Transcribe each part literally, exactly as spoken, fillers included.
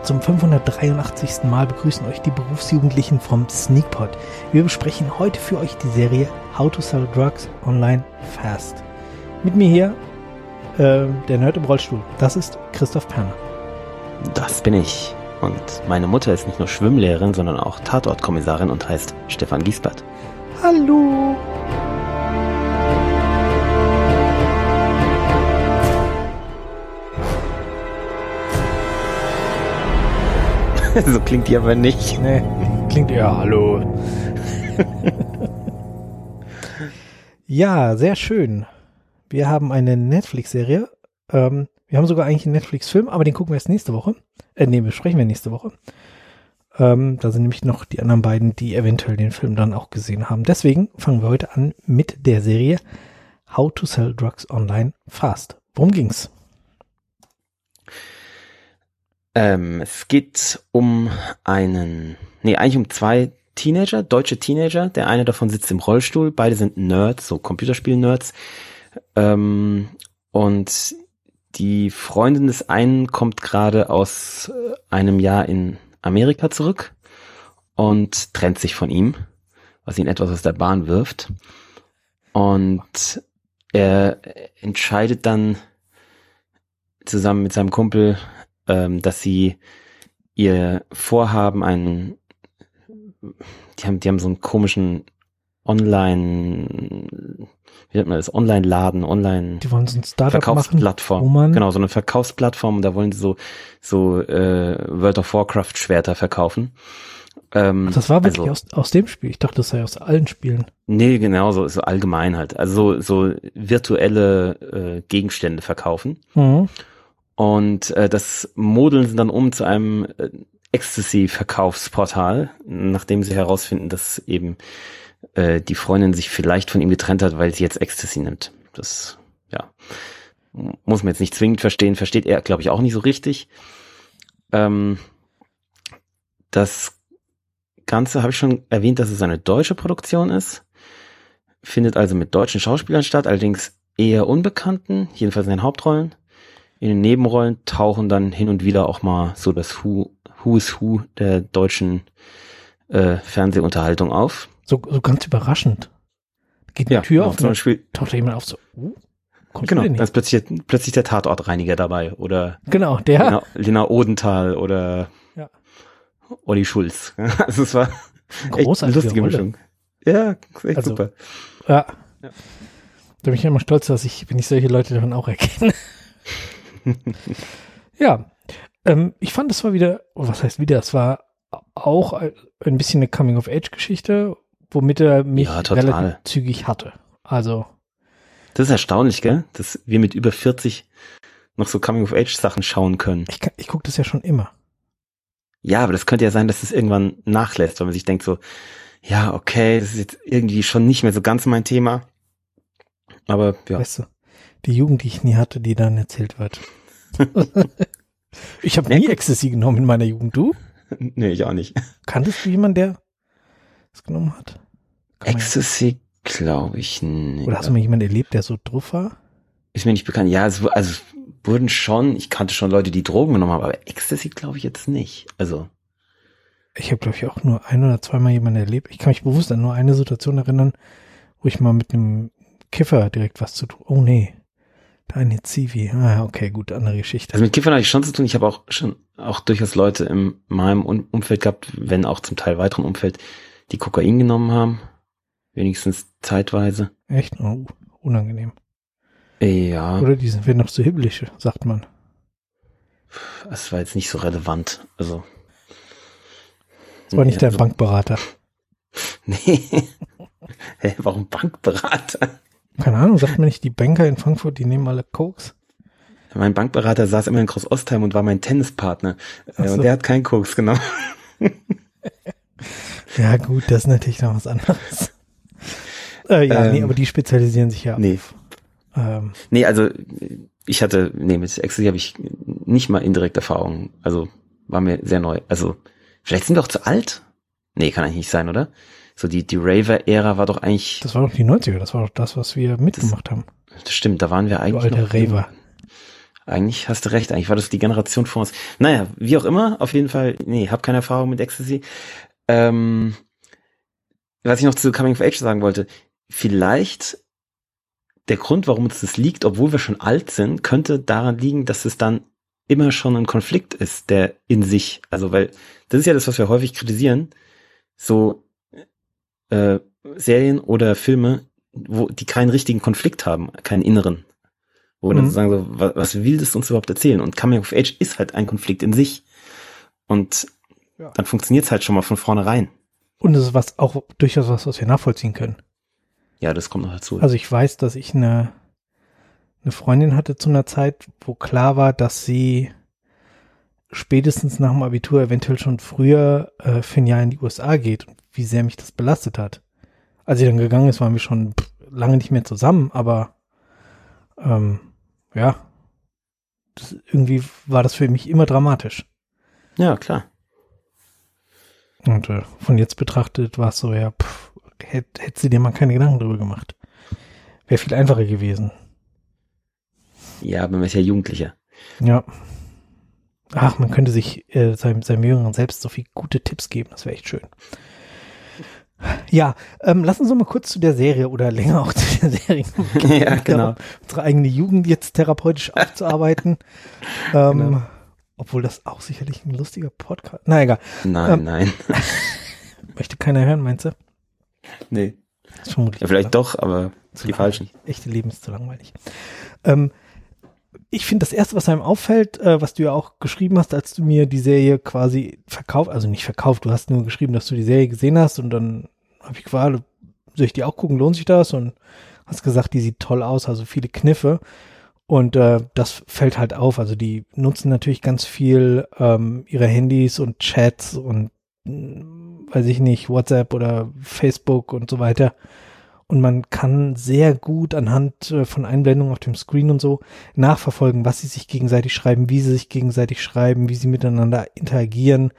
zum fünfhundertdreiundachtzigsten Mal begrüßen euch die Berufsjugendlichen vom Sneakpot. Wir besprechen heute für euch die Serie How to Sell Drugs Online Fast. Mit mir hier äh, der Nerd im Rollstuhl. Das ist Christoph Perner. Das bin ich. Und meine Mutter ist nicht nur Schwimmlehrerin, sondern auch Tatortkommissarin und heißt Stefan Giesbert. Hallo! So klingt die aber nicht. Nee, klingt ja hallo. Ja, sehr schön. Wir haben eine Netflix-Serie. Ähm, wir haben sogar eigentlich einen Netflix-Film, aber den gucken wir erst nächste Woche. Äh, nee, besprechen wir nächste Woche. Ähm, da sind nämlich noch die anderen beiden, die eventuell den Film dann auch gesehen haben. Deswegen fangen wir heute an mit der Serie How to Sell Drugs Online Fast. Worum ging's? Ähm, es geht um einen, nee, eigentlich um zwei Teenager, deutsche Teenager. Der eine davon sitzt im Rollstuhl. Beide sind Nerds, so Computerspiel-Nerds. Ähm, und die Freundin des einen kommt gerade aus einem Jahr in Amerika zurück und trennt sich von ihm, was ihn etwas aus der Bahn wirft. Und er entscheidet dann zusammen mit seinem Kumpel, ähm, dass sie ihr Vorhaben, einen, die haben, die haben so einen komischen Online, wie nennt man das, Online-Laden, Online, die wollen so ein Startup Verkaufsplattform, machen, wo man genau, so eine Verkaufsplattform, und da wollen sie so so äh, World of Warcraft Schwerter verkaufen. Ähm, Ach, das war wirklich also, aus, aus dem Spiel. Ich dachte, das sei aus allen Spielen. Nee, genau, so, so allgemein halt. Also so, so virtuelle äh, Gegenstände verkaufen. Mhm. Und äh, das modeln sie dann um zu einem äh, Ecstasy-Verkaufsportal, nachdem sie herausfinden, dass eben äh, die Freundin sich vielleicht von ihm getrennt hat, weil sie jetzt Ecstasy nimmt. Das, ja, muss man jetzt nicht zwingend verstehen, versteht er, glaube ich, auch nicht so richtig. Ähm, das Ganze habe ich schon erwähnt, dass es eine deutsche Produktion ist, findet also mit deutschen Schauspielern statt, allerdings eher Unbekannten, jedenfalls in den Hauptrollen. In den Nebenrollen tauchen dann hin und wieder auch mal so das Who, Who is Who der deutschen äh, Fernsehunterhaltung auf. So, so ganz überraschend. Geht die ja, Tür genau, auf, zum Beispiel, taucht da jemand auf, so, uh, genau, dann ist plötzlich, plötzlich der Tatortreiniger dabei oder genau, der Lena, Lena Odenthal oder ja. Olli Schulz. Also es war großartige echt eine lustige Rolle. Mischung. Ja, echt also, super. Ja. ja. Da bin ich immer stolz, dass ich, wenn ich solche Leute dann auch erkenne. Ja, ähm, ich fand, es war wieder, oh, was heißt wieder, es war auch ein bisschen eine Coming-of-Age-Geschichte, womit er mich ja, total. relativ zügig hatte. Also. Das ist erstaunlich, gell? Dass wir mit über vierzig noch so Coming-of-Age-Sachen schauen können. Ich, ich gucke das ja schon immer. Ja, aber das könnte ja sein, dass es irgendwann nachlässt, weil man sich denkt so, ja, okay, das ist jetzt irgendwie schon nicht mehr so ganz mein Thema. Aber, ja. Weißt du, die Jugend, die ich nie hatte, die dann erzählt wird. Ich habe nie Ecstasy genommen in meiner Jugend. Du? Nee, ich auch nicht. Kanntest du jemanden, der es genommen hat? Kann Ecstasy glaube ich nicht. Oder hast du mal jemanden erlebt, der so drauf war? Ist mir nicht bekannt. Ja, es, also es wurden schon, ich kannte schon Leute, die Drogen genommen haben, aber Ecstasy glaube ich jetzt nicht. Also ich habe, glaube ich, auch nur ein oder zweimal jemanden erlebt. Ich kann mich bewusst an nur eine Situation erinnern, wo ich mal mit einem Kiffer direkt was zu tun. Oh nee. Deine Zivi. Ah, okay, gut, andere Geschichte. Also mit Kiffern hatte ich schon zu tun. Ich habe auch schon auch durchaus Leute in meinem Umfeld gehabt, wenn auch zum Teil weiteren Umfeld, die Kokain genommen haben. Wenigstens zeitweise. Echt? Oh, unangenehm. Ja. Oder die sind noch so hibbelig, sagt man. Das war jetzt nicht so relevant. Also. Das war nicht nee, der also, Bankberater. Nee. Hä, warum Bankberater? Keine Ahnung, sagt mir nicht, die Banker in Frankfurt, die nehmen alle Koks? Mein Bankberater saß immer in Groß-Ostheim und war mein Tennispartner. So. Und der hat keinen Koks genommen. Ja gut, das ist natürlich noch was anderes. Äh, ja, ähm, nee, aber die spezialisieren sich ja nee. auf. Ähm, nee, also ich hatte, nee, mit Ecstasy habe ich nicht mal indirekt Erfahrung. Also war mir sehr neu. Also vielleicht sind wir auch zu alt? Nee, kann eigentlich nicht sein, oder? So die, die Raver-Ära war doch eigentlich... Das war doch die neunziger, das war doch das, was wir mitgemacht das, haben. Das stimmt, da waren wir eigentlich du alter noch... Raver. Eigentlich hast du recht, eigentlich war das die Generation vor uns. Naja, wie auch immer, auf jeden Fall, nee, hab keine Erfahrung mit Ecstasy. Ähm, was ich noch zu Coming of Age sagen wollte, vielleicht der Grund, warum uns das liegt, obwohl wir schon alt sind, könnte daran liegen, dass es dann immer schon ein Konflikt ist, der in sich, also weil, das ist ja das, was wir häufig kritisieren, so äh, Serien oder Filme, wo die keinen richtigen Konflikt haben, keinen inneren. Wo wir mhm. dann sagen, so, was, was will das uns überhaupt erzählen? Und Coming of Age ist halt ein Konflikt in sich. Und ja. dann funktioniert es halt schon mal von vornherein. Und es ist was auch durchaus was, was wir nachvollziehen können. Ja, das kommt noch dazu. Also ich weiß, dass ich eine, eine Freundin hatte zu einer Zeit, wo klar war, dass sie spätestens nach dem Abitur, eventuell schon früher, äh, für ein Jahr in die U S A geht und wie sehr mich das belastet hat. Als sie dann gegangen ist, waren wir schon pff, lange nicht mehr zusammen, aber ähm, ja, das, irgendwie war das für mich immer dramatisch. Ja, klar. Und äh, von jetzt betrachtet war es so, ja, pff, hätte hätt sie dir mal keine Gedanken drüber gemacht. Wäre viel einfacher gewesen. Ja, aber man ist ja Jugendlicher. Ja. Ach, man könnte sich äh, seinem, seinem Jüngeren selbst so viele gute Tipps geben, das wäre echt schön. Ja, ähm, lass uns noch mal kurz zu der Serie oder länger auch zu der Serie kommen. Ja, genau. Unsere eigene Jugend jetzt therapeutisch aufzuarbeiten. ähm, genau. Obwohl das auch sicherlich ein lustiger Podcast. Na egal. Nein, ähm, nein. Möchte keiner hören, meinst du? Nee. Das ist vermutlich ja, vielleicht doch, aber die falschen. Echte Leben ist zu langweilig. Ähm, ich finde, das Erste, was einem auffällt, äh, was du ja auch geschrieben hast, als du mir die Serie quasi verkauft, also nicht verkauft, du hast nur geschrieben, dass du die Serie gesehen hast und dann habe ich gefragt, soll ich die auch gucken, lohnt sich das? Und hast gesagt, die sieht toll aus, also viele Kniffe und äh, das fällt halt auf, also die nutzen natürlich ganz viel ähm, ihre Handys und Chats und mh, weiß ich nicht, WhatsApp oder Facebook und so weiter. Und man kann sehr gut anhand äh, von Einblendungen auf dem Screen und so nachverfolgen, was sie sich gegenseitig schreiben, wie sie sich gegenseitig schreiben, wie sie miteinander interagieren.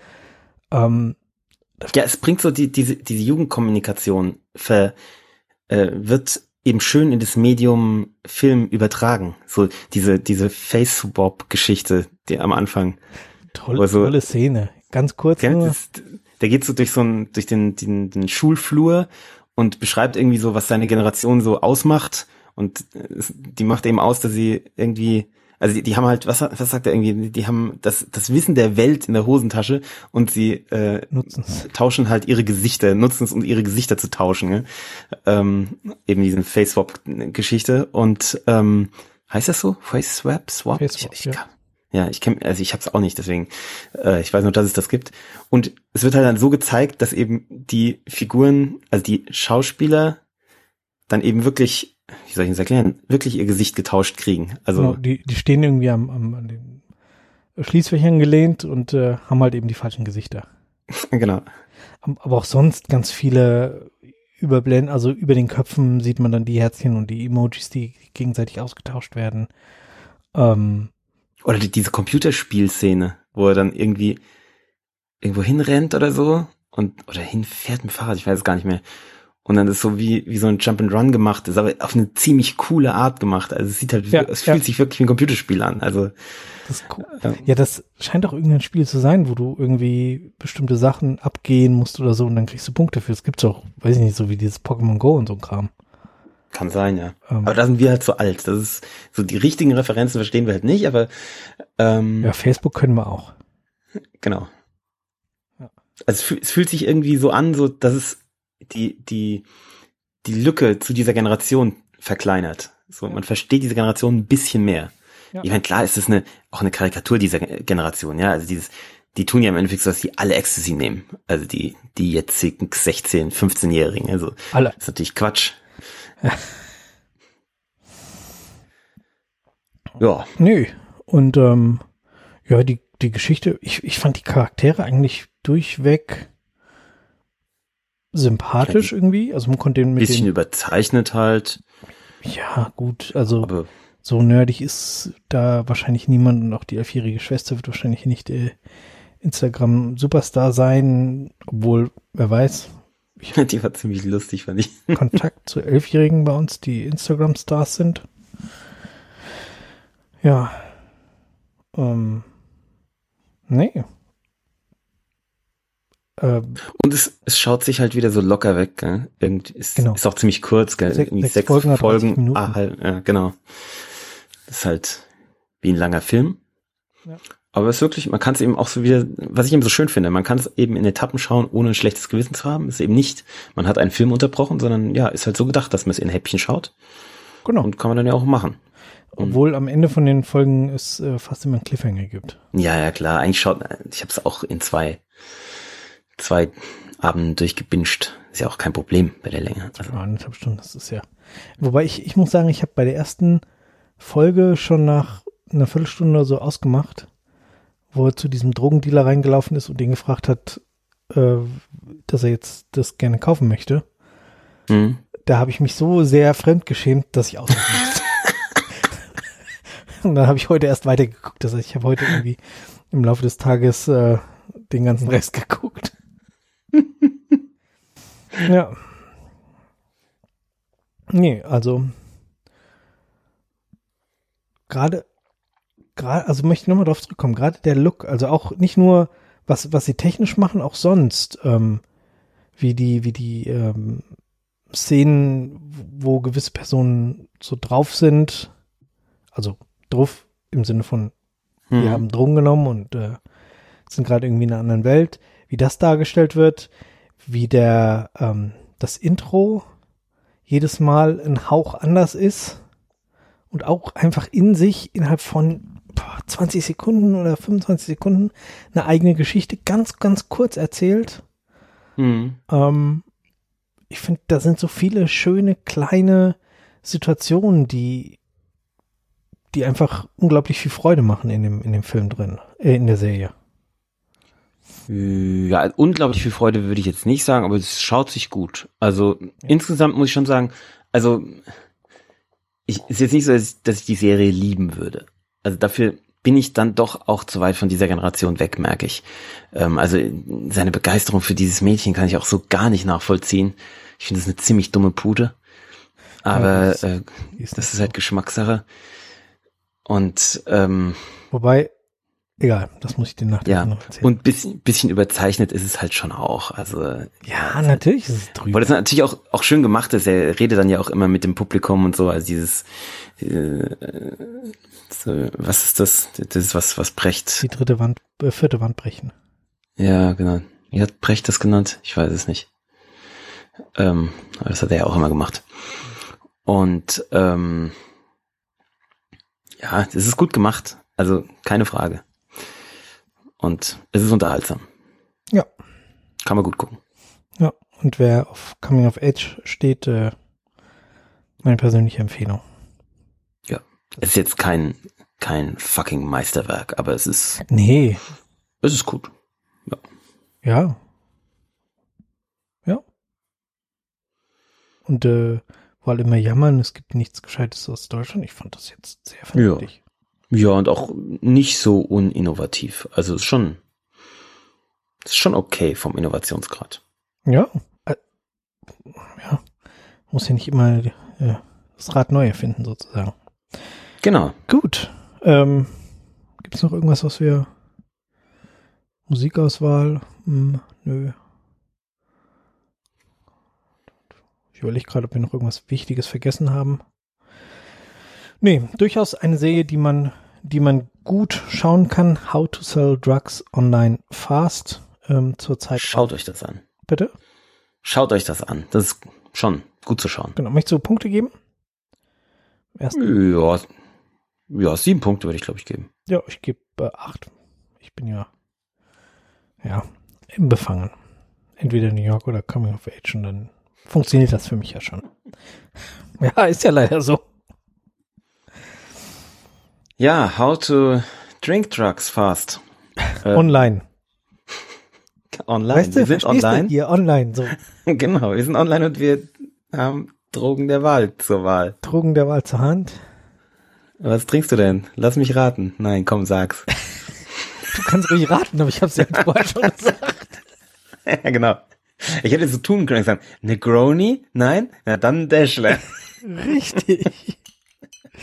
Ähm, ja, es bringt so die, diese, diese Jugendkommunikation, ver, äh, wird eben schön in das Medium Film übertragen. So diese, diese Face-Swap-Geschichte, die am Anfang. Tolle, so, tolle Szene. Ganz kurz nur. Das, der geht so durch so einen, durch den, den, den Schulflur und beschreibt irgendwie so, was seine Generation so ausmacht. Und die macht eben aus, dass sie irgendwie, also die, die haben halt, was, was sagt er irgendwie, die haben das, das Wissen der Welt in der Hosentasche und sie äh, tauschen halt ihre Gesichter, nutzen es, um ihre Gesichter zu tauschen. Ne? Ähm, eben diesen Face-Swap-Geschichte. Und ähm, heißt das so? Face-Swap? Swap? Face-Swap, ich, ich, ja. Ja, ich kenn, also ich hab's auch nicht, deswegen, äh, ich weiß nur, dass es das gibt. Und es wird halt dann so gezeigt, dass eben die Figuren, also die Schauspieler, dann eben wirklich, wie soll ich das erklären, wirklich ihr Gesicht getauscht kriegen. Also genau, die, die stehen irgendwie am, am an den Schließfächern gelehnt und äh, haben halt eben die falschen Gesichter. Genau. Aber auch sonst ganz viele Überblenden, also über den Köpfen sieht man dann die Herzchen und die Emojis, die gegenseitig ausgetauscht werden. Ähm, Oder die, diese Computerspielszene, wo er dann irgendwie irgendwo hinrennt oder so und oder hinfährt mit dem Fahrrad, ich weiß es gar nicht mehr. Und dann ist so wie wie so ein Jump and Run gemacht, ist aber auf eine ziemlich coole Art gemacht. Also es sieht halt, ja, es fühlt ja. sich wirklich wie ein Computerspiel an. Also das ist cool. ähm, ja, das scheint auch irgendein Spiel zu sein, wo du irgendwie bestimmte Sachen abgehen musst oder so und dann kriegst du Punkte für. Es gibt's auch, weiß ich nicht, so wie dieses Pokémon Go und so ein Kram. Kann sein, ja. Ähm, aber da sind wir halt zu alt. Das ist so, die richtigen Referenzen verstehen wir halt nicht, aber ähm, ja, Facebook können wir auch. Genau. Ja. Also es, es fühlt sich irgendwie so an, so dass es die die die Lücke zu dieser Generation verkleinert. So, ja. Man versteht diese Generation ein bisschen mehr. Ja. Ich meine, klar ist es eine auch eine Karikatur dieser Generation, ja. Also dieses, die tun ja im Endeffekt so, dass die alle Ecstasy nehmen. Also die die jetzigen sechzehn-, fünfzehnjährigen. Also alle. Das ist natürlich Quatsch. Ja. Ja. Nö. Und ähm, ja, die, die Geschichte, ich, ich fand die Charaktere eigentlich durchweg sympathisch ja, irgendwie. Also man konnte den mit bisschen den, überzeichnet halt. Ja, gut, also aber so nerdig ist da wahrscheinlich niemand und auch die elfjährige Schwester wird wahrscheinlich nicht der Instagram-Superstar sein, obwohl, wer weiß. Die war ziemlich lustig, fand ich. Kontakt zu Elfjährigen bei uns, die Instagram-Stars sind. Ja. Ähm, nee. Ähm, Und es, es schaut sich halt wieder so locker weg, gell? Irgendwie ist, Genau. ist auch ziemlich kurz, gell? Sech- Irgendwie sechs sechs Folgen Folgen, hat dreißig Minuten. ah, halt, ja, genau. Das ist halt wie ein langer Film. Ja. Aber es ist wirklich, man kann es eben auch so wieder, was ich eben so schön finde, man kann es eben in Etappen schauen, ohne ein schlechtes Gewissen zu haben. Es ist eben nicht, man hat einen Film unterbrochen, sondern ja, ist halt so gedacht, dass man es in Häppchen schaut. Genau. Und kann man dann ja auch machen. Obwohl am Ende von den Folgen es äh, fast immer einen Cliffhanger gibt. Ja, ja, klar. Eigentlich schaut, ich habe es auch in zwei, zwei Abenden durchgebinged. Ist ja auch kein Problem bei der Länge. Also. Ja, eineinhalb Stunden, das ist ja. Wobei ich, ich muss sagen, ich habe bei der ersten Folge schon nach einer Viertelstunde oder so ausgemacht, wo er zu diesem Drogendealer reingelaufen ist und den gefragt hat, äh, dass er jetzt das gerne kaufen möchte. Mhm. Da habe ich mich so sehr fremdgeschämt, dass ich ausmachen musste. Und dann habe ich heute erst weitergeguckt. Das heißt, ich habe heute irgendwie im Laufe des Tages äh, den ganzen Rest geguckt. Ja. Nee, also gerade, gerade, also möchte ich nochmal drauf zurückkommen, gerade der Look, also auch nicht nur, was, was sie technisch machen, auch sonst, ähm, wie die, wie die ähm, Szenen, wo gewisse Personen so drauf sind, also drauf im Sinne von, Hm. wir haben Drogen genommen und äh, sind gerade irgendwie in einer anderen Welt, wie das dargestellt wird, wie der ähm, das Intro jedes Mal ein Hauch anders ist und auch einfach in sich innerhalb von boah, zwanzig Sekunden oder fünfundzwanzig Sekunden eine eigene Geschichte ganz, ganz kurz erzählt. Hm. Ähm, ich finde, da sind so viele schöne kleine Situationen, die die einfach unglaublich viel Freude machen in dem in dem Film drin, äh, in der Serie. Ja, unglaublich viel Freude würde ich jetzt nicht sagen, aber es schaut sich gut. Also ja. Insgesamt muss ich schon sagen, also ich ist jetzt nicht so, dass ich, dass ich die Serie lieben würde. Also dafür bin ich dann doch auch zu weit von dieser Generation weg, merke ich. Ähm, also seine Begeisterung für dieses Mädchen kann ich auch so gar nicht nachvollziehen. Ich finde das eine ziemlich dumme Pute. Aber ja, das, äh, ist das ist halt Geschmackssache. Und ähm, wobei egal, das muss ich dir nachher ja, noch erzählen. Und bisschen, bisschen überzeichnet ist es halt schon auch. Also ja, ja natürlich ist es drüber. Weil das natürlich auch auch schön gemacht ist. Er redet dann ja auch immer mit dem Publikum und so. Also dieses, äh, so, was ist das? Das ist was was Brecht. Die dritte Wand, äh, vierte Wand brechen. Ja, genau. Wie hat Brecht das genannt? Ich weiß es nicht. Ähm, aber das hat er ja auch immer gemacht. Und ähm, ja, es ist gut gemacht. Also keine Frage. Und es ist unterhaltsam. Ja. Kann man gut gucken. Ja, und wer auf Coming of Age steht, äh, meine persönliche Empfehlung. Ja, es ist jetzt kein kein fucking Meisterwerk, aber es ist nee. Es ist gut. Ja. Ja. Ja. Und äh, wo alle immer jammern, es gibt nichts Gescheites aus Deutschland. Ich fand das jetzt sehr vernünftig. Ja. Ja, und auch nicht so uninnovativ. Also ist schon, ist schon okay vom Innovationsgrad. Ja. Äh, ja. Muss ja nicht immer äh, das Rad neu erfinden, sozusagen. Genau. Gut. Ähm, gibt es noch irgendwas, was wir Musikauswahl? Hm, nö. Ich überlege gerade, ob wir noch irgendwas Wichtiges vergessen haben. Nee, durchaus eine Serie, die man, die man gut schauen kann. How to Sell Drugs Online Fast. Ähm, zurzeit. Schaut euch das an. Bitte? Schaut euch das an. Das ist schon gut zu schauen. Genau. Möchtest du Punkte geben? Ersten? Ja, ja, sieben Punkte würde ich, glaube ich, geben. Ja, ich gebe äh, acht. Ich bin ja, ja, im Befangen. Entweder New York oder Coming of Age und dann funktioniert das für mich ja schon. Ja, ist ja leider so. Ja, How to Drink Drugs Fast. Äh, online. Online. Weißt du, wir sind online. Hier online, so. Genau, wir sind online und wir haben Drogen der Wahl zur Wahl. Drogen der Wahl zur Hand. Was trinkst du denn? Lass mich raten. Nein, komm, sag's. Du kannst ruhig raten, aber ich hab's ja vorher schon gesagt. Ja, genau. Ich hätte so tun können, sagen, Negroni? Nein? Na dann Dashler. Richtig.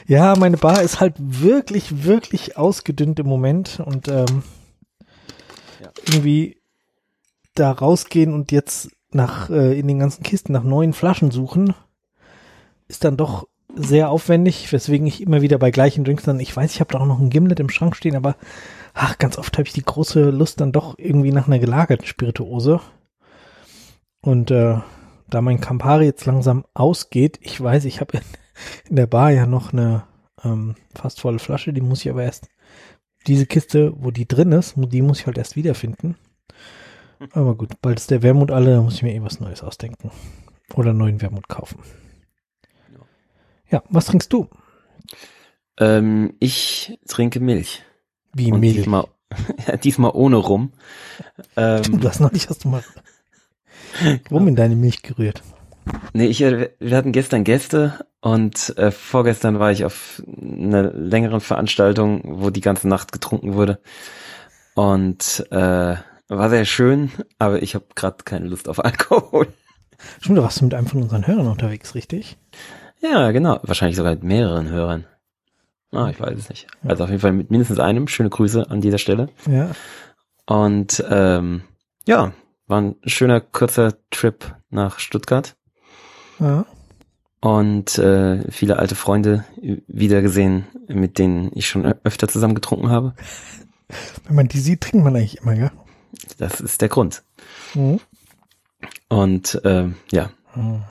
Ja, meine Bar ist halt wirklich, wirklich ausgedünnt im Moment und ähm, ja. irgendwie da rausgehen und jetzt nach äh, in den ganzen Kisten nach neuen Flaschen suchen, ist dann doch sehr aufwendig, weswegen ich immer wieder bei gleichen Drinks dann, ich weiß, ich habe da auch noch ein Gimlet im Schrank stehen, aber ach, ganz oft habe ich die große Lust dann doch irgendwie nach einer gelagerten Spirituose. Und äh, da mein Campari jetzt langsam ausgeht, ich weiß, ich habe in, in der Bar ja noch eine ähm, fast volle Flasche, die muss ich aber erst, diese Kiste, wo die drin ist, die muss ich halt erst wiederfinden. Aber gut, bald ist der Wermut alle, da muss ich mir eh was Neues ausdenken. Oder neuen Wermut kaufen. Ja, was trinkst du? Ähm, ich trinke Milch. Wie Und Milch? Diesmal, ja, diesmal ohne Rum. Ähm, Du hast noch nicht, hast du mal Rum in deine Milch gerührt. Nee, ich, wir hatten gestern Gäste und äh, vorgestern war ich auf einer längeren Veranstaltung, wo die ganze Nacht getrunken wurde. Und äh, war sehr schön, aber ich habe gerade keine Lust auf Alkohol. Stimmt, da warst du mit einem von unseren Hörern unterwegs, richtig? Ja, genau. Wahrscheinlich sogar mit mehreren Hörern. Ah, ich weiß es nicht. Also auf jeden Fall mit mindestens einem. Schöne Grüße an dieser Stelle. Ja. Und ähm, ja, war ein schöner, kurzer Trip nach Stuttgart. Ja. Und äh, viele alte Freunde wiedergesehen, mit denen ich schon öfter zusammen getrunken habe. Wenn man die sieht, trinkt man eigentlich immer, ja? Das ist der Grund. Mhm. Und äh, ja. Mhm.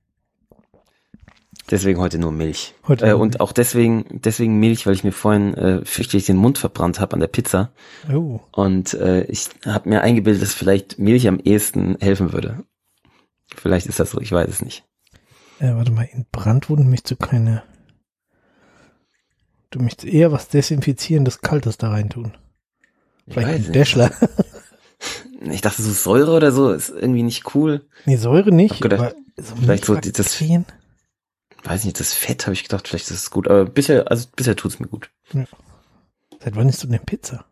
Deswegen heute nur Milch. Heute äh, nur und Milch. auch deswegen deswegen Milch, weil ich mir vorhin äh, fürchterlich den Mund verbrannt habe an der Pizza. Oh. Und äh, ich habe mir eingebildet, dass vielleicht Milch am ehesten helfen würde. Vielleicht ist das so, ich weiß es nicht. Äh, warte mal, in Brandwunden möchtest du keine... Du möchtest eher was Desinfizierendes, Kaltes da reintun. Vielleicht weiß ein nicht. Däschler. Ich dachte, so Säure oder so ist irgendwie nicht cool. Nee, Säure nicht, Hab gedacht, aber so vielleicht so Milchbakterien. das- Weiß nicht, das Fett habe ich gedacht, vielleicht ist es gut. Aber bisher, also bisher tut's mir gut. Ja. Seit wann isst du denn Pizza?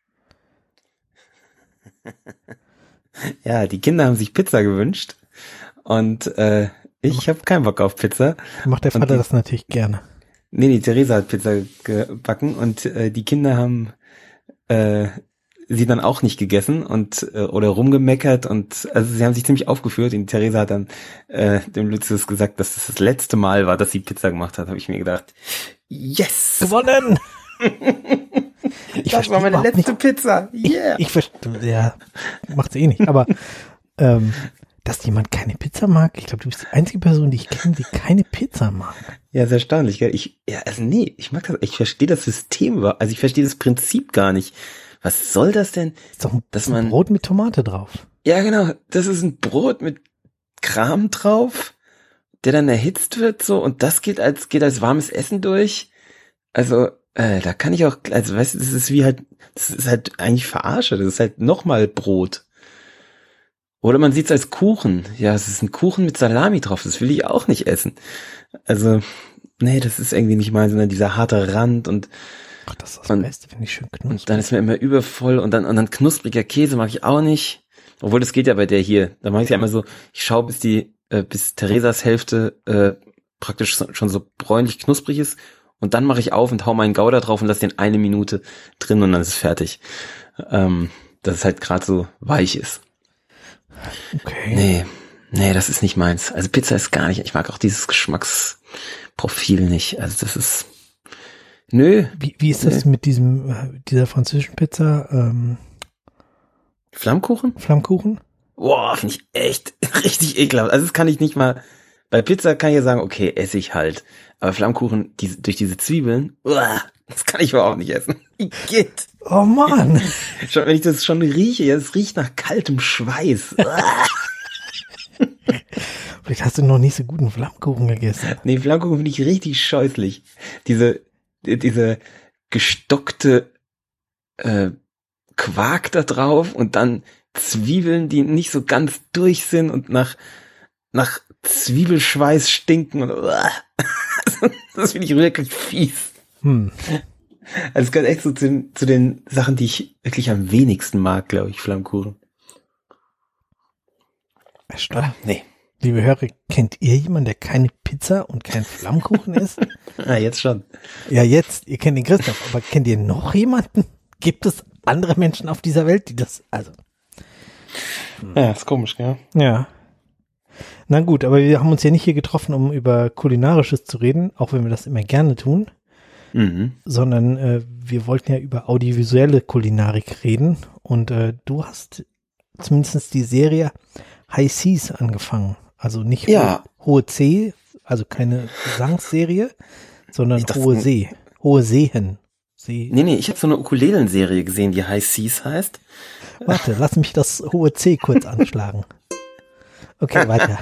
Ja, die Kinder haben sich Pizza gewünscht. Und äh, ich habe keinen Bock auf Pizza. Macht der Und Vater die- das natürlich gerne. Nee, nee, Theresa hat Pizza gebacken und äh, die Kinder haben äh, sie dann auch nicht gegessen und äh, oder rumgemeckert und also sie haben sich ziemlich aufgeführt und Theresa hat dann äh, dem Lucius gesagt, dass das das letzte Mal war, dass sie Pizza gemacht hat. Habe ich mir gedacht, yes! Gewonnen! Ich Das war meine überhaupt letzte nicht- Pizza. Yeah! Ich verstehe, ja, macht's eh nicht, aber ähm, dass jemand keine Pizza mag, ich glaube, du bist die einzige Person, die ich kenne, die keine Pizza mag. Ja, ist erstaunlich, gell? Ich, ja, also nee, ich mag das, ich verstehe das System, also ich verstehe das Prinzip gar nicht. Was soll das denn? Ist doch ein, Dass ein man- Brot mit Tomate drauf. Ja, genau, das ist ein Brot mit Kram drauf, der dann erhitzt wird, so, und das geht als, geht als warmes Essen durch. Also, äh, da kann ich auch, also, weißt du, das ist wie halt, das ist halt eigentlich Verarsche, das ist halt nochmal Brot. Oder man sieht's als Kuchen. Ja, es ist ein Kuchen mit Salami drauf, das will ich auch nicht essen. Also, nee, das ist irgendwie nicht mal, sondern dieser harte Rand und, Ach, das ist das Und- Beste, finde ich schön knusprig. und dann ist mir immer übervoll und dann, und dann knuspriger Käse mag ich auch nicht. Obwohl, das geht ja bei der hier. Da mache ich ja immer so, ich schaue, bis die, äh, bis Theresas Hälfte äh, praktisch so, schon so bräunlich knusprig ist. Und dann mache ich auf und hau meinen Gouda drauf und lasse den eine Minute drin und dann ist es fertig. Ähm, dass es halt gerade so weich ist. Okay. Nee, nee, das ist nicht meins. Also Pizza ist gar nicht, ich mag auch dieses Geschmacksprofil nicht. Also das ist, nö, Wie, wie ist das mit diesem, äh, dieser französischen Pizza, ähm, Flammkuchen? Flammkuchen? Boah, finde ich echt richtig ekelhaft. Also das kann ich nicht mal, bei Pizza kann ich ja sagen, okay, esse ich halt. Aber Flammkuchen, die, durch diese Zwiebeln, uah, das kann ich überhaupt nicht essen. Geht. Oh Mann! Schon, wenn ich das schon rieche, ja, es riecht nach kaltem Schweiß. Uah. Vielleicht hast du noch nicht so guten Flammkuchen gegessen. Nee, Flammkuchen finde ich richtig scheußlich. Diese, diese gestockte äh, Quark da drauf und dann Zwiebeln, die nicht so ganz durch sind und nach nach Zwiebelschweiß stinken und uah. Das finde ich wirklich fies. Hm. Also es gehört echt so zu, den- zu den Sachen, die ich wirklich am wenigsten mag, glaube ich, Flammkuchen. Erstaunlich. Nee. Liebe Hörer, kennt ihr jemanden, der keine Pizza und kein Flammkuchen isst? Ja, jetzt schon. Ja, jetzt, ihr kennt den Christoph, aber kennt ihr noch jemanden? Gibt es andere Menschen auf dieser Welt, die das, also. Ja, ist komisch, gell? Ja. Na gut, aber wir haben uns ja nicht hier getroffen, um über Kulinarisches zu reden, auch wenn wir das immer gerne tun, Mhm. sondern äh, wir wollten ja über audiovisuelle Kulinarik reden und äh, du hast zumindest die Serie High Seas angefangen. Also nicht Ja. Ho- Hohe See, also keine Gesangsserie, sondern Ich dachte, Hohe See, Hohe Seen. See. Nee, nee, ich habe so eine Ukulelenserie gesehen, die High Seas heißt. Warte, lass mich das Hohe C kurz anschlagen. Okay, weiter.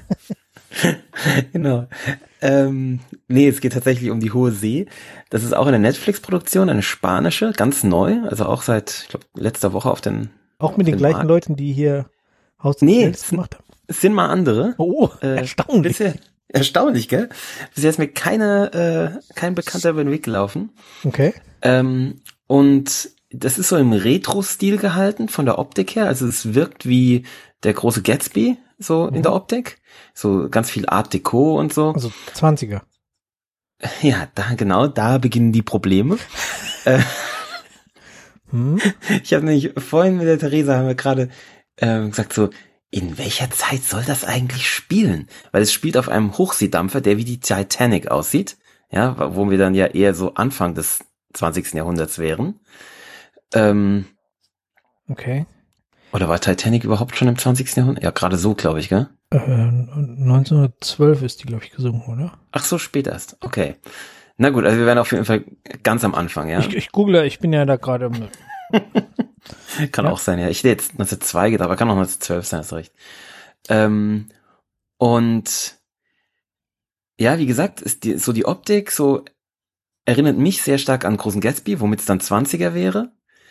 Genau. Ähm, nee, es geht tatsächlich um die Hohe See. Das ist auch eine Netflix-Produktion, eine spanische, ganz neu, also auch seit, ich glaube, letzter Woche auf den Auch mit den den gleichen Markt. Leuten, die hier Haus des Nee, Geldes es- gemacht haben. Es sind mal andere. Oh, Äh, erstaunlich. Bisher, erstaunlich, gell? Bisher ist mir keine, äh, kein Bekannter über den Weg gelaufen. Okay. Ähm, und das ist so im Retro-Stil gehalten, von der Optik her. Also es wirkt wie der große Gatsby, so in Mhm. der Optik. So ganz viel Art Deco und so. Also zwanziger. Ja, da, genau, da beginnen die Probleme. äh, Hm? ich habe nämlich vorhin mit der Theresa haben wir gerade ähm, gesagt so, in welcher Zeit soll das eigentlich spielen? Weil es spielt auf einem Hochseedampfer, der wie die Titanic aussieht. Ja, wo wir dann ja eher so Anfang des zwanzigsten Jahrhunderts wären. Ähm, Okay. Oder war Titanic überhaupt schon im zwanzigsten Jahrhundert? Ja, gerade so, glaube ich, gell? Äh, neunzehnhundertzwölf ist die, glaube ich, gesungen, oder? Ach so, spät erst. Okay. Na gut, also wir werden auf jeden Fall ganz am Anfang, ja? Ich, ich google, ich bin ja da gerade. im- Kann ja. auch sein, ja. Ich hätte jetzt neunzehnhundertzwei gedacht, aber kann auch neunzehnhundertzwölf sein, hast recht. Ähm, und ja, wie gesagt, ist die, so die Optik, so erinnert mich sehr stark an Großen Gatsby, womit es dann zwanziger wäre.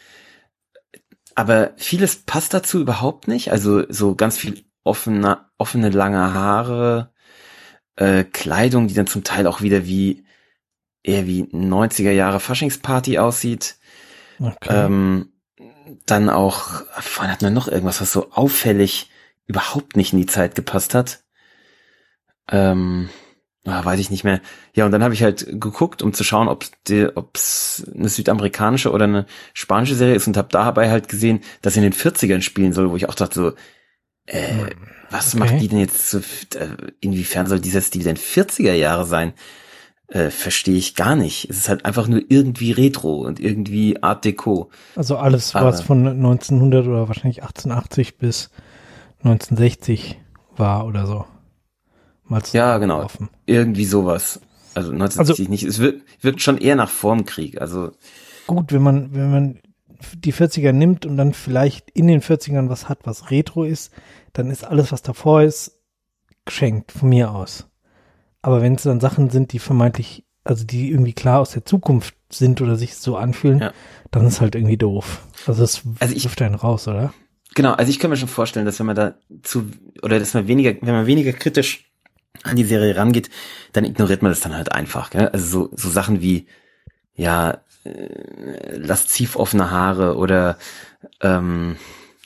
Aber vieles passt dazu überhaupt nicht. Also so ganz viel offene, offene lange Haare, äh, Kleidung, die dann zum Teil auch wieder wie eher wie neunziger Jahre Faschingsparty aussieht. Okay. Ähm, dann auch, vorhin hat man noch irgendwas, was so auffällig überhaupt nicht in die Zeit gepasst hat. Ähm, ah, weiß ich nicht mehr. Ja, und dann habe ich halt geguckt, um zu schauen, ob es eine südamerikanische oder eine spanische Serie ist und habe dabei halt gesehen, dass sie in den vierzigern spielen soll, wo ich auch dachte so, äh, was Okay. macht die denn jetzt so, äh, inwiefern soll dieser Stil denn vierziger Jahre sein? Äh, verstehe ich gar nicht. Es ist halt einfach nur irgendwie Retro und irgendwie Art Deco. Also alles, aber- was von neunzehnhundert oder wahrscheinlich achtzehnhundert achtzig bis neunzehnhundertsechzig war oder so. Mal Ja, genau. zusammengeworfen. Irgendwie sowas. Also neunzehnhundertsiebzig nicht. Es wirkt, wirkt schon eher nach Vormkrieg. Also Gut, wenn man, wenn man die vierziger nimmt und dann vielleicht in den vierzigern was hat, was Retro ist, dann ist alles, was davor ist, geschenkt, von mir aus. Aber wenn es dann Sachen sind, die vermeintlich, also die irgendwie klar aus der Zukunft sind oder sich so anfühlen, Ja. dann ist halt irgendwie doof. Also das Also ich- wirft einen raus, oder? genau, also ich kann mir schon vorstellen, dass wenn man da zu, oder dass man weniger, wenn man weniger kritisch an die Serie rangeht, dann ignoriert man das dann halt einfach. Gell? Also so, so Sachen wie, ja, äh, lasziv offene Haare oder ähm,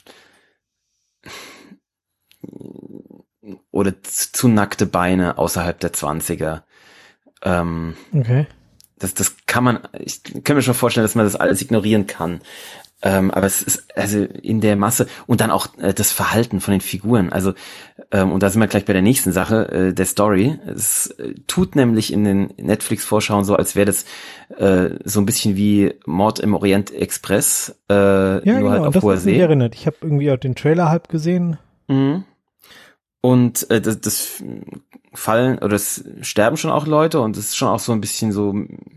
oder zu, zu nackte Beine außerhalb der zwanziger. Ähm, Okay. das, das kann man, ich kann mir schon vorstellen, dass man das alles ignorieren kann. Ähm, aber es ist also in der Masse und dann auch äh, das Verhalten von den Figuren. Also ähm, und da sind wir gleich bei der nächsten Sache, äh, der Story. Es äh, tut nämlich in den Netflix-Vorschauen so, als wäre das äh, so ein bisschen wie Mord im Orient Express, äh, Ja, nur genau, halt an auf das hoher hat mich See. erinnert. Ich habe irgendwie auch den Trailer halb gesehen. Mhm. Und äh, das, das fallen oder es sterben schon auch Leute und es ist schon auch so ein bisschen so,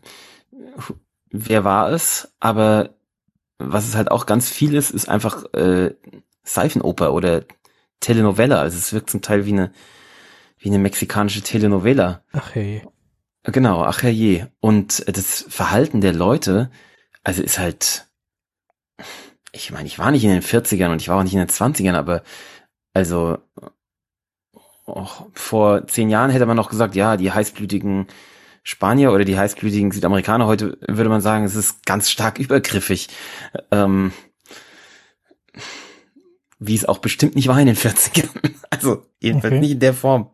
wer war es? Aber was es halt auch ganz viel ist, ist einfach äh, Seifenoper oder Telenovela. Also es wirkt zum Teil wie eine wie eine mexikanische Telenovela. Ach hey. Genau, ach herrje. Und äh, das Verhalten der Leute, also ist halt, ich meine, ich war nicht in den vierzigern und ich war auch nicht in den zwanzigern, aber also auch vor zehn Jahren hätte man noch gesagt, ja, die heißblütigen Spanier oder die heißblütigen Südamerikaner, heute würde man sagen, es ist ganz stark übergriffig. Ähm, wie es auch bestimmt nicht war in den vierzigern. Also jedenfalls Okay. nicht in der Form.